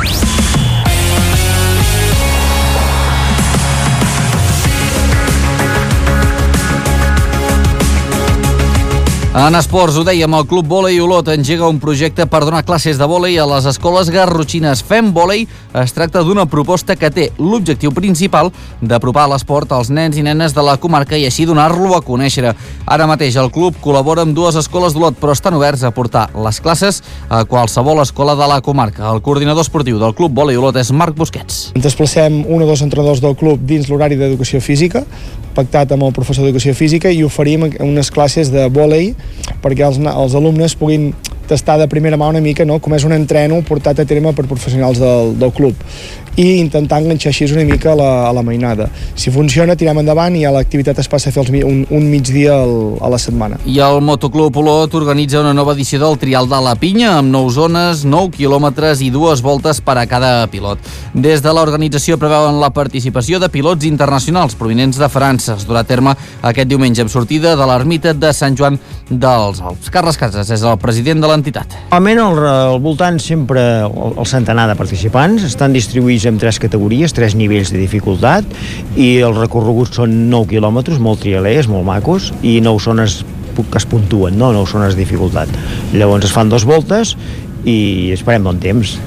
En esports, ho dèiem, el Club Vòlei Olot engega un projecte per donar classes de vòlei a les escoles garrotxines. Fem Vòlei es tracta d'una proposta que té l'objectiu principal d'apropar l'esport als nens i nenes de la comarca i així donar-lo a conèixer. Ara mateix el club col·labora amb dues escoles d'Olot, però estan oberts a portar les classes a qualsevol escola de la comarca. El coordinador esportiu del Club Vòlei Olot és Marc Busquets. Ens desplacem un o dos entrenadors del club dins l'horari d'educació física, pactat amb el professor d'educació física, i oferim unes classes de vòlei perquè els, els alumnes puguin tastar de primera mà una mica, no?, com és un entreno portat a terme per professionals del, del club i intentar enganxar així una mica a la, a la mainada. Si funciona, tirem endavant i ja l'activitat es passa a fer els, un, un migdia al, a la setmana. I el Motoclub Olot organitza una nova edició del Trial de la Pinya amb nou zones, nou quilòmetres i dues voltes per a cada pilot. Des de l'organització preveuen la participació de pilots internacionals provinents de França. Es durà a terme aquest diumenge amb sortida de l'ermita de Sant Joan dels Alps. Carles Casas és el president de l'entitat. Almenys al, al voltant sempre el, el centenar de participants estan distribuïts en tres categories, tres nivells de dificultat i els recorreguts són nou quilòmetres, molt trialers, molt macos i nou zones que es puntuen, no? nou zones de dificultat. Llavors es fan dues voltes i esperem bon temps.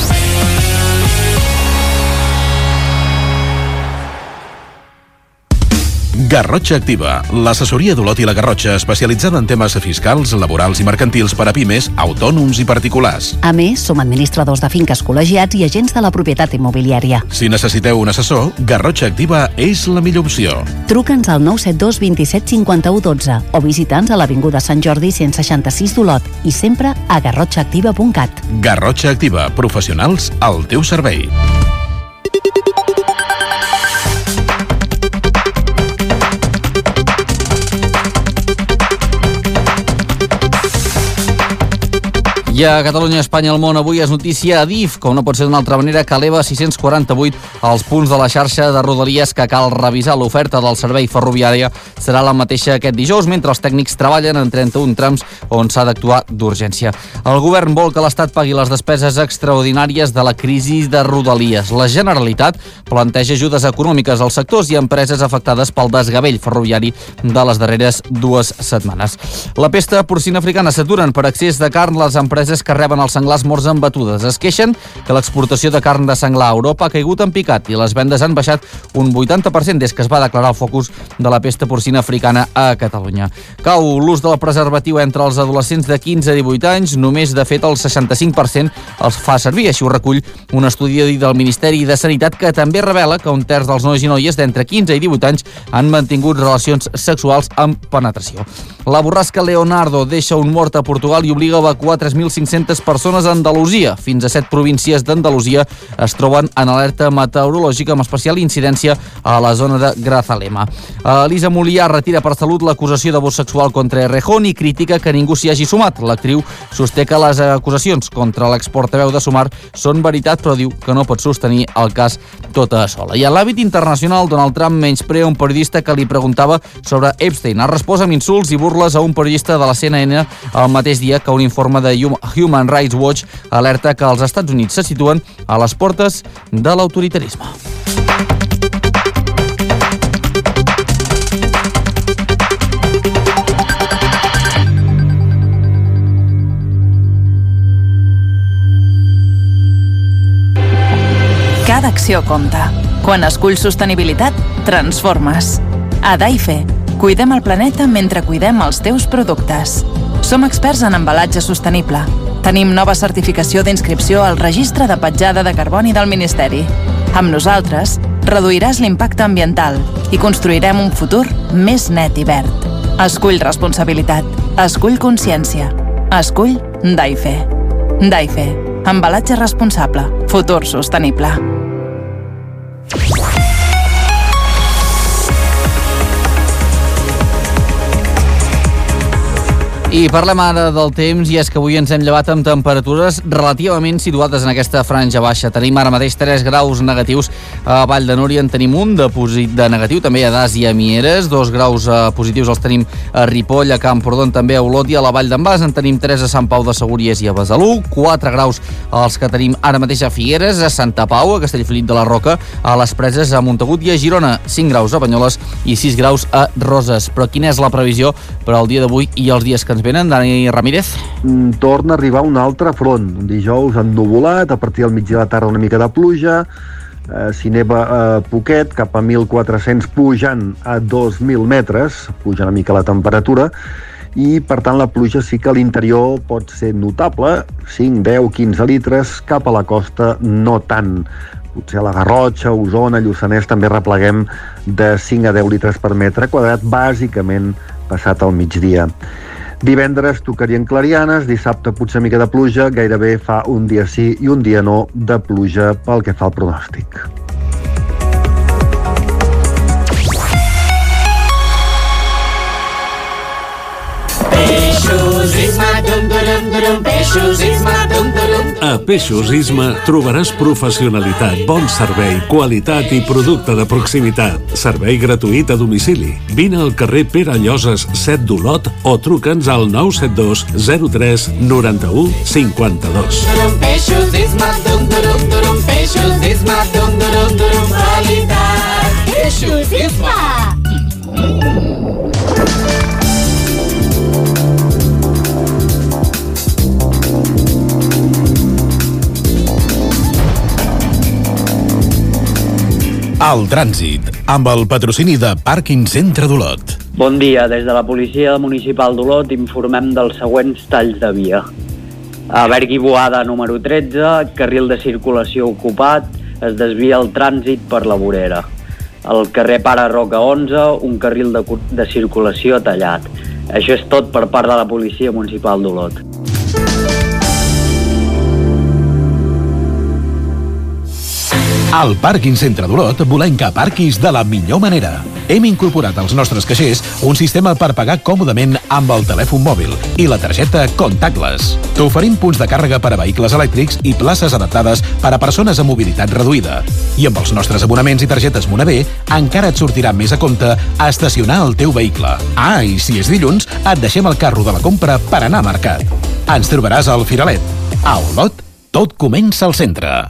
Garrotxa Activa, l'assessoria d'Olot i la Garrotxa especialitzada en temes fiscals, laborals i mercantils per a pimes, autònoms i particulars. A més, som administradors de finques col·legiats i agents de la propietat immobiliària. Si necessiteu un assessor, Garrotxa Activa és la millor opció. Truca'ns al nou set dos dos set cinc u dotze o visita'ns a l'Avinguda Sant Jordi cent seixanta-sis d'Olot i sempre a garrotxa activa punt cat. Garrotxa Activa, professionals al teu servei. I a Catalunya, Espanya, el món, avui és notícia a Adif, com no pot ser d'una altra manera, que eleva sis-cents quaranta-vuit els punts de la xarxa de rodalies que cal revisar. L'oferta del servei ferroviari serà la mateixa aquest dijous, mentre els tècnics treballen en trenta-un trams on s'ha d'actuar d'urgència. El govern vol que l'Estat pagui les despeses extraordinàries de la crisi de rodalies. La Generalitat planteja ajudes econòmiques als sectors i empreses afectades pel desgavell ferroviari de les darreres dues setmanes. La pesta porcina africana s'aturen per excés de carn les empreses que reben els senglars morts en batudes. Es queixen que l'exportació de carn de senglar a Europa ha caigut en picat i les vendes han baixat un vuitanta per cent des que es va declarar el focus de la pesta porcina africana a Catalunya. Cau l'ús del preservatiu entre els adolescents de quinze a divuit anys, només de fet el seixanta-cinc per cent els fa servir. Així ho recull un estudi del Ministeri de Sanitat que també revela que un terç dels nois i noies d'entre quinze i divuit anys han mantingut relacions sexuals amb penetració. La borrasca Leonardo deixa un mort a Portugal i obliga a evacuar tres mil cinc-centes persones a Andalusia. Fins a set províncies d'Andalusia es troben en alerta meteorològica amb especial incidència a la zona de Grazalema. Elisa Molià retira per Salut l'acusació d'abús sexual contra Errejón i critica que ningú s'hi hagi sumat. L'actriu sosté que les acusacions contra l'exportaveu de Sumar són veritat, però diu que no pot sostenir el cas tota sola. I en l'àmbit internacional, Donald Trump menysprea un periodista que li preguntava sobre Epstein. Ha respost amb insults i burles a un periodista de la C N N el mateix dia que un informe de Human Rights Watch alerta que els Estats Units se situen a les portes de l'autoritarisme. Cada acció compta. Quan esculls sostenibilitat, transformes. A Daife, cuidem el planeta mentre cuidem els teus productes. Som experts en embalatge sostenible. Tenim nova certificació d'inscripció al Registre de Petjada de Carboni del Ministeri. Amb nosaltres, reduiràs l'impacte ambiental i construirem un futur més net i verd. Escull responsabilitat. Escull consciència. Escull Daife. Daife. Embalatge responsable. Futur sostenible. I parlem ara del temps, i és que avui ens hem llevat amb temperatures relativament situades en aquesta franja baixa. Tenim ara mateix tres graus negatius a Vall de Núria, en tenim un de, de negatiu, també a Das i a Mieres, dos graus uh, positius els tenim a Ripoll, a Camprodon, també a Olot i a la Vall d'en Bas, en tenim tres a Sant Pau de Segúries i a Besalú, quatre graus els que tenim ara mateix a Figueres, a Santa Pau, a Castellfollit de la Roca, a les Preses, a Montagut i a Girona, cinc graus a Banyoles i sis graus a Roses. Però quina és la previsió per al dia d'avui i els dies que ens venen, Dani Ramírez? Mm, torna a arribar un altre front. Un dijous ennuvolat, a partir del migdia de la tarda una mica de pluja, eh, si neva eh, poquet, cap a mil quatre-cents pujant a dos mil metres, puja una mica la temperatura, i per tant la pluja sí que a l'interior pot ser notable, cinc, deu, quinze litres, cap a la costa no tant. Potser a la Garrotxa, Osona, Lluçanès també repleguem de cinc a deu litres per metre quadrat, bàsicament passat al migdia. Divendres tocarien clarianes, dissabte potser mica de pluja, gairebé fa un dia sí i un dia no de pluja pel que fa al pronòstic. Peixos Isma, dum durum durum, Peixos Isma, dum durum. A Peixos Isma trobaràs professionalitat, bon servei, qualitat i producte de proximitat. Servei gratuït a domicili. Vine al carrer Pere Lloses set d'Olot o truca'ns al nou set dos zero tres noranta-u cinquanta-dos. Peixos Isma, dum durum durum, Peixos Isma, dum durum durum, qualitat. Peixos Isma. El trànsit, amb el patrocini de Pàrquing Centre d'Olot. Bon dia, des de la Policia Municipal d'Olot informem dels següents talls de via. A Bergui Boada número tretze, carril de circulació ocupat, es desvia el trànsit per la vorera. Al carrer Pare Roca onze, un carril de, de circulació tallat. Això és tot per part de la Policia Municipal d'Olot. Al Pàrquing Centre d'Olot volem que aparquis de la millor manera. Hem incorporat als nostres caixers un sistema per pagar còmodament amb el telèfon mòbil i la targeta Contactless. T'oferim punts de càrrega per a vehicles elèctrics i places adaptades per a persones amb mobilitat reduïda. I amb els nostres abonaments i targetes Monavé encara et sortirà més a compte a estacionar el teu vehicle. Ah, i si és dilluns, et deixem el carro de la compra per anar a mercat. Ens trobaràs al Firalet. A Olot, tot comença al centre.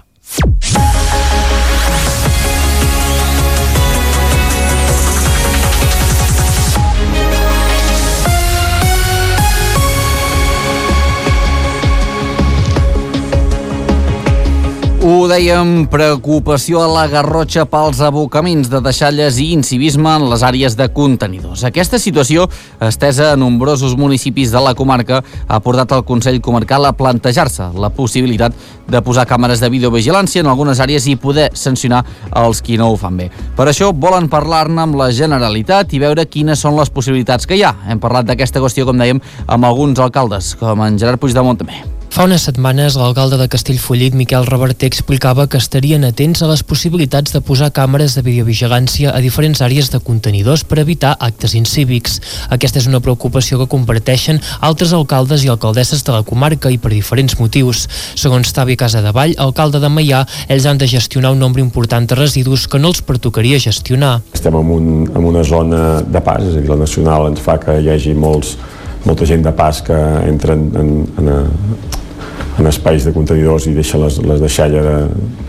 Ho dèiem, preocupació a la Garrotxa pels abocaments de deixalles i incivisme en les àrees de contenidors. Aquesta situació, estesa a nombrosos municipis de la comarca, ha portat el Consell Comarcal a plantejar-se la possibilitat de posar càmeres de videovigilància en algunes àrees i poder sancionar els qui no ho fan bé. Per això volen parlar-ne amb la Generalitat i veure quines són les possibilitats que hi ha. Hem parlat d'aquesta qüestió, com dèiem, amb alguns alcaldes, com en Gerard Puigdemont també. Fa unes setmanes, l'alcalde de Castellfollit, Miquel Reverter, explicava que estarien atents a les possibilitats de posar càmeres de videovigilància a diferents àrees de contenidors per evitar actes incívics. Aquesta és una preocupació que comparteixen altres alcaldes i alcaldesses de la comarca i per diferents motius. Segons Tavi Casadevall, alcalde de Maià, ells han de gestionar un nombre important de residus que no els pertocaria gestionar. Estem en, un, en una zona de pas, és a dir, la nacional ens fa que hi hagi molts, molta gent de pas que entra en, en, en, en espais de contenidors i deixa les, les deixalles de,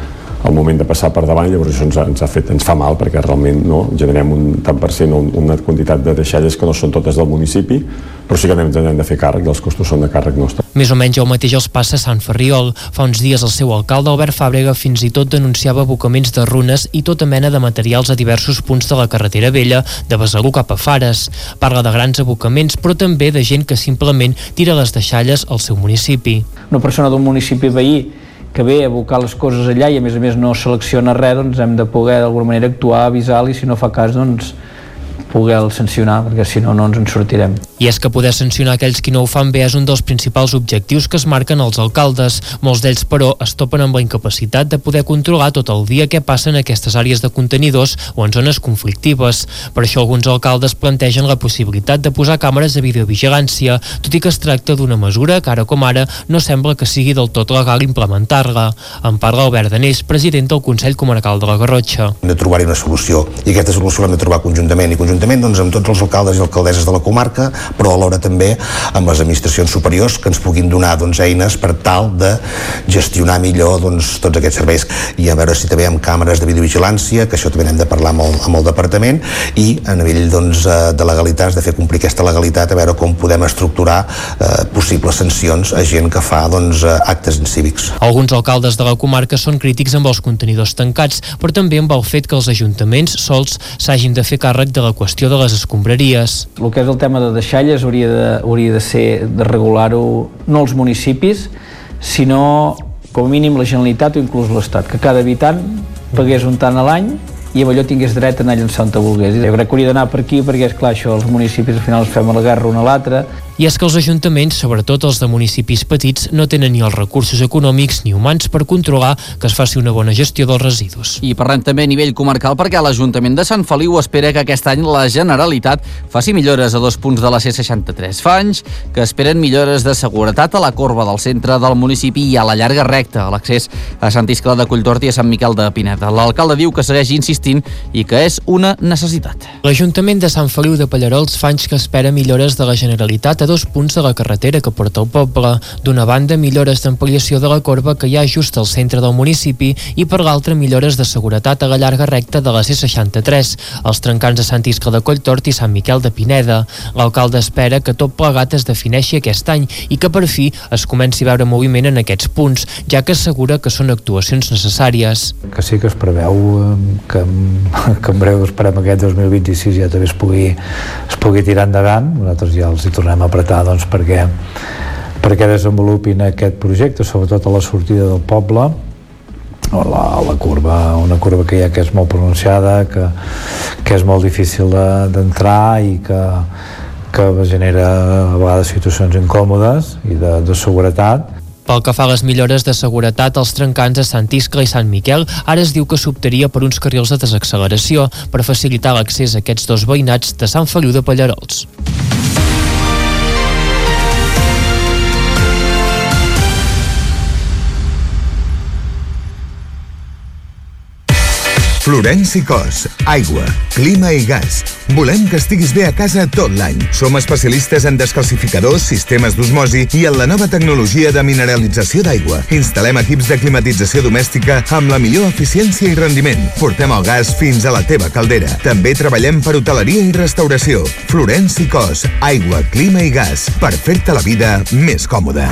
al moment de passar per davant. Llavors això ens ha, ens ha fet, ens fa mal perquè realment no, generem un tant per cent, una quantitat de deixalles que no són totes del municipi, però sí que hem de fer càrrec i els costos són de càrrec nostre. Més o menys el mateix els passa a Sant Ferriol. Fa uns dies el seu alcalde, Albert Fàbrega, fins i tot denunciava abocaments de runes i tota mena de materials a diversos punts de la carretera vella de Besalú cap a Fares. Parla de grans abocaments, però també de gent que simplement tira les deixalles al seu municipi. Una persona d'un municipi veí que ve a abocar les coses allà i a més a més no selecciona res, doncs hem de poder d'alguna manera actuar, avisar-li, si no fa cas doncs poder sancionar, perquè si no no ens en sortirem. I és que poder sancionar aquells qui no ho fan bé és un dels principals objectius que es marquen els alcaldes. Molts d'ells, però, es topen amb la incapacitat de poder controlar tot el dia què passa en aquestes àrees de contenidors o en zones conflictives. Per això alguns alcaldes plantegen la possibilitat de posar càmeres de videovigilància, tot i que es tracta d'una mesura que ara com ara no sembla que sigui del tot legal implementar-la. En parla Albert Danés, president del Consell Comarcal de la Garrotxa. Hem de trobar-hi una solució i aquesta solució l'hem de trobar conjuntament i conjuntament doncs, amb tots els alcaldes i alcaldesses de la comarca, però alhora també amb les administracions superiors que ens puguin donar doncs, eines per tal de gestionar millor doncs, tots aquests serveis i a veure si també amb càmeres de videovigilància, que això també hem de parlar amb el, amb el departament, i a nivell doncs, de legalitats, de fer complir aquesta legalitat, a veure com podem estructurar eh, possibles sancions a gent que fa doncs, actes incívics. Alguns alcaldes de la comarca són crítics amb els contenidors tancats, però també amb el fet que els ajuntaments sols s'hagin de fer càrrec de la qüestió de les escombraries. El que és el tema de deixalles hauria de, hauria de ser de regular-ho no els municipis, sinó com a mínim la Generalitat o inclús l'Estat, que cada habitant pagués un tant a l'any i amb allò tingués dret a anar a llançar on te volgués. Jo crec que hauria d'anar per aquí perquè, és clar, això, els municipis al final es fem a la guerra un a l'altre. I és que els ajuntaments, sobretot els de municipis petits, no tenen ni els recursos econòmics ni humans per controlar que es faci una bona gestió dels residus. I parlem també a nivell comarcal perquè l'Ajuntament de Sant Feliu espera que aquest any la Generalitat faci millores a dos punts de la C seixanta-tres. Fa anys que esperen millores de seguretat a la corba del centre del municipi i a la llarga recta, a l'accés a Sant Iscle de Colltorti i a Sant Miquel de Pineda. L'alcalde diu que segueix insistint i que és una necessitat. L'Ajuntament de Sant Feliu de Pallarols fa anys que espera millores de la Generalitat a dos punts de la carretera que porta al poble. D'una banda, millores d'ampliació de la corba que hi ha just al centre del municipi i per l'altra, millores de seguretat a la llarga recta de la C seixanta-tres, els trencants de Sant Iscle de Colltort i Sant Miquel de Pineda. L'alcalde espera que tot plegat es defineixi aquest any i que per fi es comenci a veure moviment en aquests punts, ja que assegura que són actuacions necessàries. Que sí que es preveu que, que en breu esperem aquest dos mil vint-i-sis ja també es pugui, es pugui tirar endavant. Nosaltres ja els hi tornem a apretar doncs, perquè, perquè desenvolupin aquest projecte, sobretot a la sortida del poble, o la, la curva, una curva que hi ha que és molt pronunciada, que, que és molt difícil d'entrar i que, que genera a vegades situacions incòmodes i de, de seguretat. Pel que fa a les millores de seguretat als trencants de Sant Iscle i Sant Miquel, ara es diu que s'optaria per uns carrils de desacceleració per facilitar l'accés a aquests dos veïnats de Sant Feliu de Pallarols. Florenci Cos, aigua, clima i gas. Volem que estiguis bé a casa tot l'any. Som especialistes en descalcificadors, sistemes d'osmosi i en la nova tecnologia de mineralització d'aigua. Instal·lem equips de climatització domèstica amb la millor eficiència i rendiment. Portem el gas fins a la teva caldera. També treballem per hoteleria i restauració. Florenci Cos, aigua, clima i gas, per fer-te la vida més còmoda.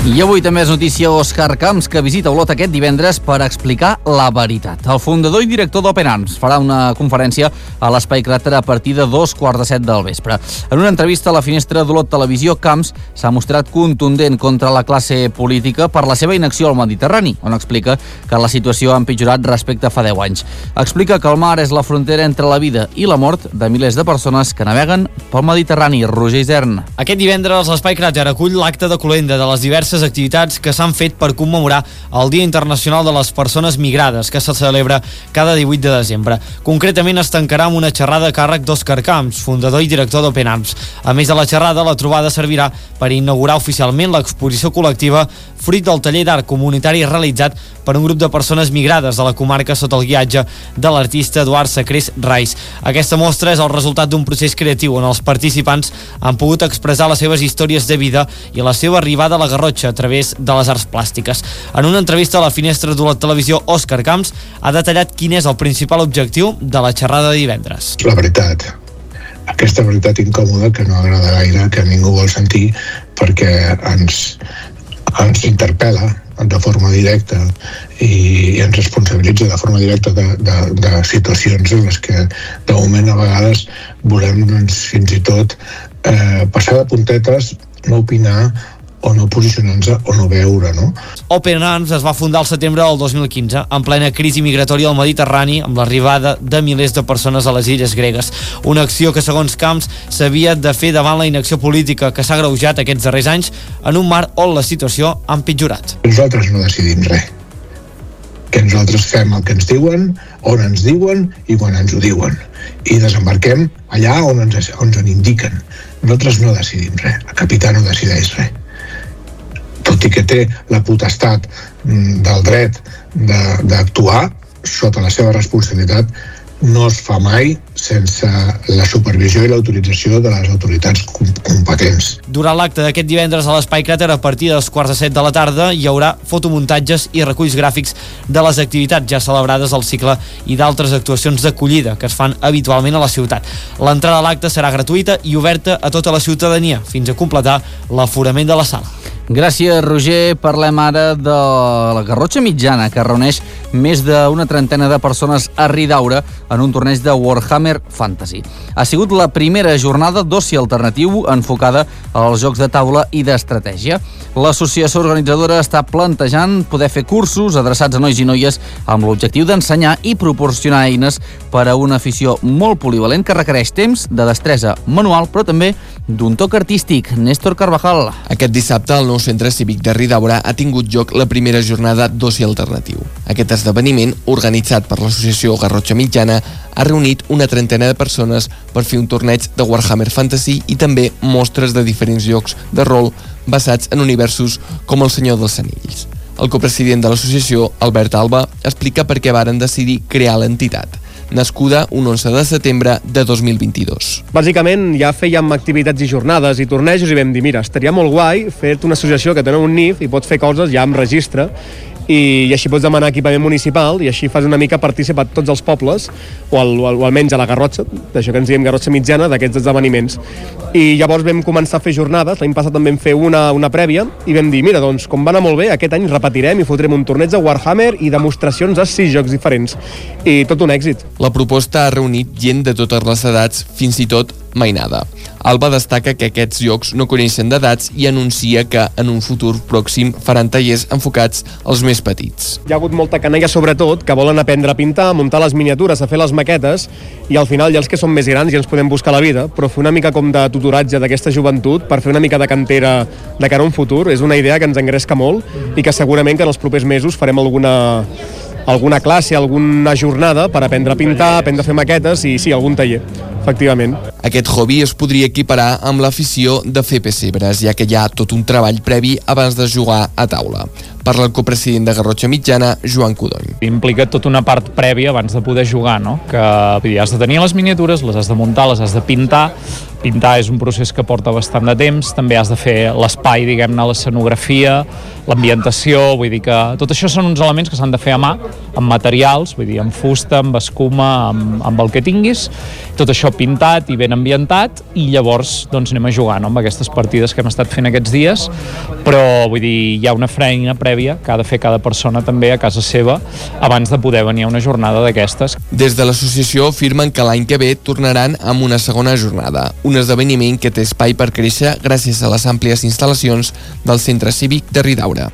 I avui també és notícia Òscar Camps, que visita Olot aquest divendres per explicar la veritat. El fundador i director d'Open Arms farà una conferència a l'Espai Cràter a partir de dos quarts de set del vespre. En una entrevista a la finestra d'Olot Televisió, Camps s'ha mostrat contundent contra la classe política per la seva inacció al Mediterrani, on explica que la situació ha empitjorat respecte a fa deu anys. Explica que el mar és la frontera entre la vida i la mort de milers de persones que naveguen pel Mediterrani. Roger Isern. Aquest divendres l'Espai Cràter acull l'acte de cloenda de les diverses activitats que s'han fet per commemorar el Dia Internacional de les Persones Migrades, que se celebra cada divuit de desembre. Concretament es tancarà amb una xerrada a càrrec d'Òscar Camps, fundador i director d'Open Arms. A més de la xerrada, la trobada servirà per inaugurar oficialment l'exposició col·lectiva fruit del taller d'art comunitari realitzat per un grup de persones migrades de la comarca sota el guiatge de l'artista Eduard Sacrés Rais. Aquesta mostra és el resultat d'un procés creatiu on els participants han pogut expressar les seves històries de vida i la seva arribada a la Garrotxa a través de les arts plàstiques. En una entrevista a la finestra de la televisió, Òscar Camps ha detallat quin és el principal objectiu de la xerrada de divendres. La veritat. Aquesta veritat incòmoda que no agrada gaire, que ningú vol sentir, perquè ens, ens interpel·la de forma directa i ens responsabilitza de forma directa de, de, de situacions en les que de moment a vegades volem doncs, fins i tot eh, passar de puntetes, no opinar o no posicionar-nos o no veure, no? Open Arms es va fundar al setembre del dos mil quinze, en plena crisi migratòria al Mediterrani, amb l'arribada de milers de persones a les illes gregues. Una acció que, segons Camps, s'havia de fer davant la inacció política que s'ha agreujat aquests darrers anys en un mar on la situació ha empitjorat. Nosaltres no decidim res. Que nosaltres fem el que ens diuen, on ens diuen i quan ens ho diuen. I desembarquem allà on ens, on ens indiquen. Nosaltres no decidim res. El capità no decideix res. Tot i que té la potestat del dret d'actuar sota la seva responsabilitat, no es fa mai sense la supervisió i l'autorització de les autoritats competents. Durant l'acte d'aquest divendres a l'Espai Cràter, a partir de dos quarts de set de la tarda, hi haurà fotomuntatges i reculls gràfics de les activitats ja celebrades al cicle i d'altres actuacions d'acollida que es fan habitualment a la ciutat. L'entrada a l'acte serà gratuïta i oberta a tota la ciutadania, fins a completar l'aforament de la sala. Gràcies, Roger. Parlem ara de la Garrotxa Mitjana, que reuneix més d'una trentena de persones a Ridaura en un torneig de Warhammer Fantasy. Ha sigut la primera jornada d'oci alternatiu enfocada als jocs de taula i d'estratègia. L'associació organitzadora està plantejant poder fer cursos adreçats a nois i noies amb l'objectiu d'ensenyar i proporcionar eines per a una afició molt polivalent que requereix temps, de destresa manual, però també d'un toc artístic. Néstor Carvajal. Aquest dissabte el nou centre cívic de Ridaura ha tingut lloc la primera jornada d'oci alternatiu. Aquest esdeveniment, organitzat per l'associació Garrotxa Mitjana, ha reunit una trentena de persones per fer un torneig de Warhammer Fantasy i també mostres de diferents jocs de rol basats en universos com El Senyor dels Anells. El copresident de l'associació, Albert Alba, explica per què varen decidir crear l'entitat, nascuda un onze de setembre de dos mil vint-i-dos. Bàsicament ja fèiem activitats i jornades i tornejos i vam dir, mira, estaria molt guai fer-te una associació que té un N I F i pots fer coses ja amb registre i, i així pots demanar equipament municipal i així fas una mica participar tots els pobles o, al, o, al, o almenys a la Garrotxa, d'això que ens diem Garrotxa Mitjana, d'aquests esdeveniments. I llavors vam començar a fer jornades, l'any passat també vam fer una, una prèvia i vam dir, mira, doncs com va anar molt bé, aquest any repetirem i fotrem un torneig de Warhammer i demostracions a sis jocs diferents. I tot un èxit. La proposta ha reunit gent de totes les edats, fins i tot mainada. Alba destaca que aquests jocs no coneixen d'edats i anuncia que en un futur pròxim faran tallers enfocats als més petits. Hi ha hagut molta canalla, sobretot, que volen aprendre a pintar, a muntar les miniatures, a fer les maquetes, i al final hi ha els que són més grans i ens podem buscar la vida, però fer una mica com de tutoratge d'aquesta joventut per fer una mica de cantera de cara a un futur és una idea que ens engresca molt i que segurament que en els propers mesos farem alguna alguna classe, alguna jornada per aprendre a pintar, aprendre a fer maquetes i sí, algun taller, efectivament. Aquest hobby es podria equiparar amb l'afició de fer pessebres, ja que hi ha tot un treball previ abans de jugar a taula. Parla el copresident de Garrotxa Mitjana, Joan Codony. Implica tota una part prèvia abans de poder jugar, no? Que vull dir, has de tenir les miniatures, les has de muntar, les has de pintar. Pintar és un procés que porta bastant de temps, també has de fer l'espai, diguem-ne, l'escenografia, l'ambientació, vull dir que tot això són uns elements que s'han de fer a mà, amb materials, vull dir, amb fusta, amb escuma, amb, amb el que tinguis, tot això pintat i ben ambientat, i llavors doncs anem a jugar, no?, amb aquestes partides que hem estat fent aquests dies però vull dir, hi ha una feina prèvia que ha de fer cada persona també a casa seva abans de poder venir a una jornada d'aquestes. Des de l'associació afirmen que l'any que ve tornaran amb una segona jornada, un esdeveniment que té espai per créixer gràcies a les àmplies instal·lacions del Centre Cívic de Ridaura.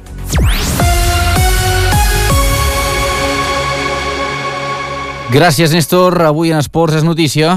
Gràcies, Néstor. Avui en Esports és notícia.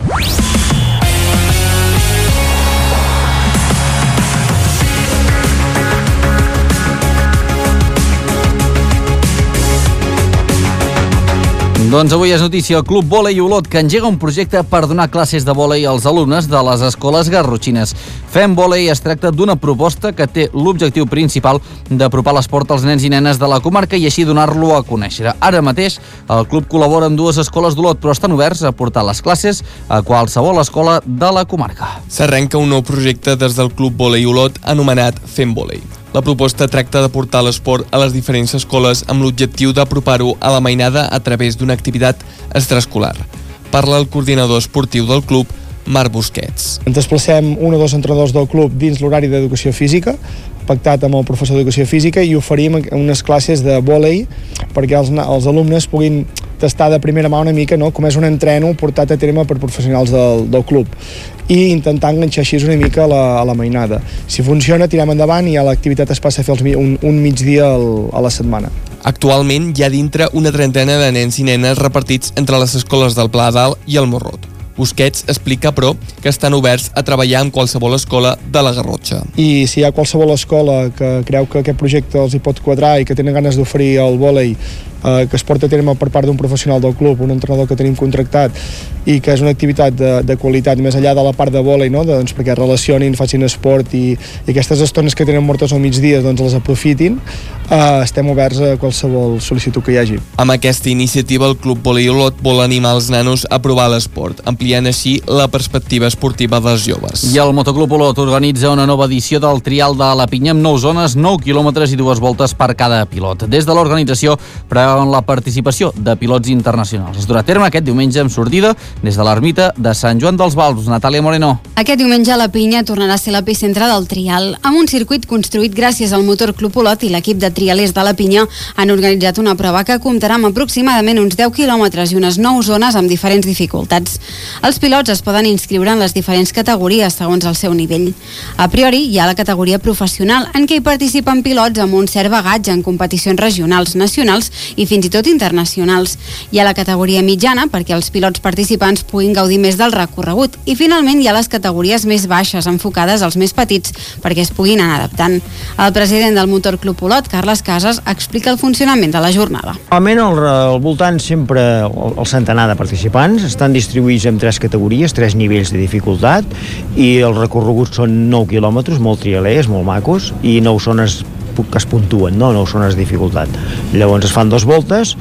Doncs avui és notícia el Club Vòlei Olot, que engega un projecte per donar classes de vòlei als alumnes de les escoles garrotxines. Fem Vòlei es tracta d'una proposta que té l'objectiu principal d'apropar l'esport als nens i nenes de la comarca i així donar-lo a conèixer. Ara mateix el club col·labora amb dues escoles d'Olot, però estan oberts a portar les classes a qualsevol escola de la comarca. S'arrenca un nou projecte des del Club Vòlei Olot anomenat Fem Vòlei. La proposta tracta de portar l'esport a les diferents escoles amb l'objectiu d'apropar-ho a la mainada a través d'una activitat extraescolar. Parla el coordinador esportiu del club, Marc Busquets. Ens desplacem un o dos entrenadors del club dins l'horari d'educació física, pactat amb el professor d'educació física, i oferim unes classes de vòlei perquè els, els alumnes puguin tastar de primera mà una mica, no?, com és un entreno portat a terme per professionals del, del club, i intentar enganxar així una mica a la, a la mainada. Si funciona, tirem endavant i a l'activitat es passa a fer els, un, un migdia al, a la setmana. Actualment hi ha dintre una trentena de nens i nenes repartits entre les escoles del Pla Dalt i el Morrot. Busquets explica, però, que estan oberts a treballar en qualsevol escola de la Garrotxa. I si hi ha qualsevol escola que creu que aquest projecte els hi pot quadrar i que tenen ganes d'oferir el vòlei eh, que es porta a terme per part d'un professional del club, un entrenador que tenim contractat, i que és una activitat de, de qualitat més enllà de la part de vòlei, no? de, doncs, perquè relacionin, facin esport i, i aquestes estones que tenen mortes al migdia doncs les aprofitin, eh, estem oberts a qualsevol sol·licitud que hi hagi. Amb aquesta iniciativa el Club Vòlei Olot vol animar els nanos a provar l'esport, ampliant així la perspectiva esportiva dels joves. I el Motoclub Olot organitza una nova edició del Trial de la Pinya amb nou zones, nou quilòmetres i dues voltes per cada pilot. Des de l'organització preveuen la participació de pilots internacionals. Es durà a terme aquest diumenge amb sortida des de l'ermita de Sant Joan dels Balbs. Natàlia Moreno. Aquest diumenge la Pinya tornarà a ser l'epicentre del trial. Amb un circuit construït gràcies al Motor Club Olot i l'equip de trialers de la Pinya han organitzat una prova que comptarà amb aproximadament uns deu quilòmetres i unes nou zones amb diferents dificultats. Els pilots es poden inscriure en les diferents categories segons el seu nivell. A priori hi ha la categoria professional en què hi participen pilots amb un cert bagatge en competicions regionals, nacionals i fins i tot internacionals. Hi ha la categoria mitjana perquè els pilots participants puguin gaudir més del recorregut i finalment hi ha les categories més baixes enfocades als més petits perquè es puguin anar adaptant. El president del Motor Club Olot, Carles Casas, explica el funcionament de la jornada. Normalment al, al voltant sempre el, el centenar de participants estan distribuïts en tres categories, tres nivells de dificultat, i els recorreguts són nou quilòmetres, molt trialers, molt macos, i nou zones que es puntuen, no? nou zones de dificultat. Llavors es fan dues voltes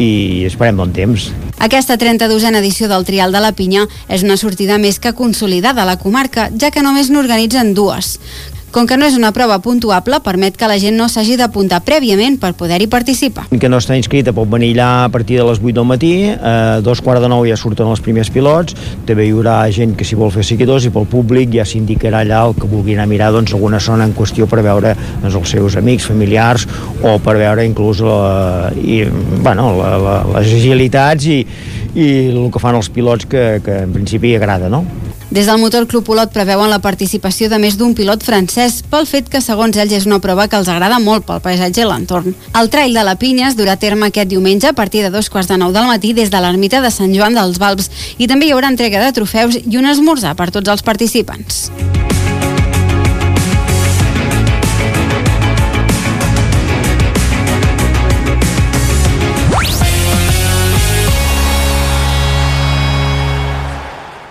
i esperem bon temps. Aquesta trenta-dosena edició del Trial de la Pinya és una sortida més que consolidada a la comarca, ja que només n'organitzen dues. Com que no és una prova puntuable, permet que la gent no s'hagi d'apuntar prèviament per poder-hi participar. Que no està inscrita pot venir allà a partir de les vuit del matí, a dos quarts de nou ja surten els primers pilots, també hi haurà gent que s'hi vol fer seguidors i pel públic ja s'indicarà allà el que vulgui anar a mirar doncs, alguna zona en qüestió per veure doncs, els seus amics, familiars o per veure inclús la, i, bueno, la, la, les agilitats i, i el que fan els pilots que, que en principi agrada, no? Des del Motor Club Olot preveuen la participació de més d'un pilot francès pel fet que, segons ells, és una prova que els agrada molt pel paisatge i l'entorn. El Trail de la Pinya es durà a terme aquest diumenge a partir de dos quarts de nou del matí des de l'ermita de Sant Joan dels Balbs i també hi haurà entrega de trofeus i un esmorzar per tots els participants.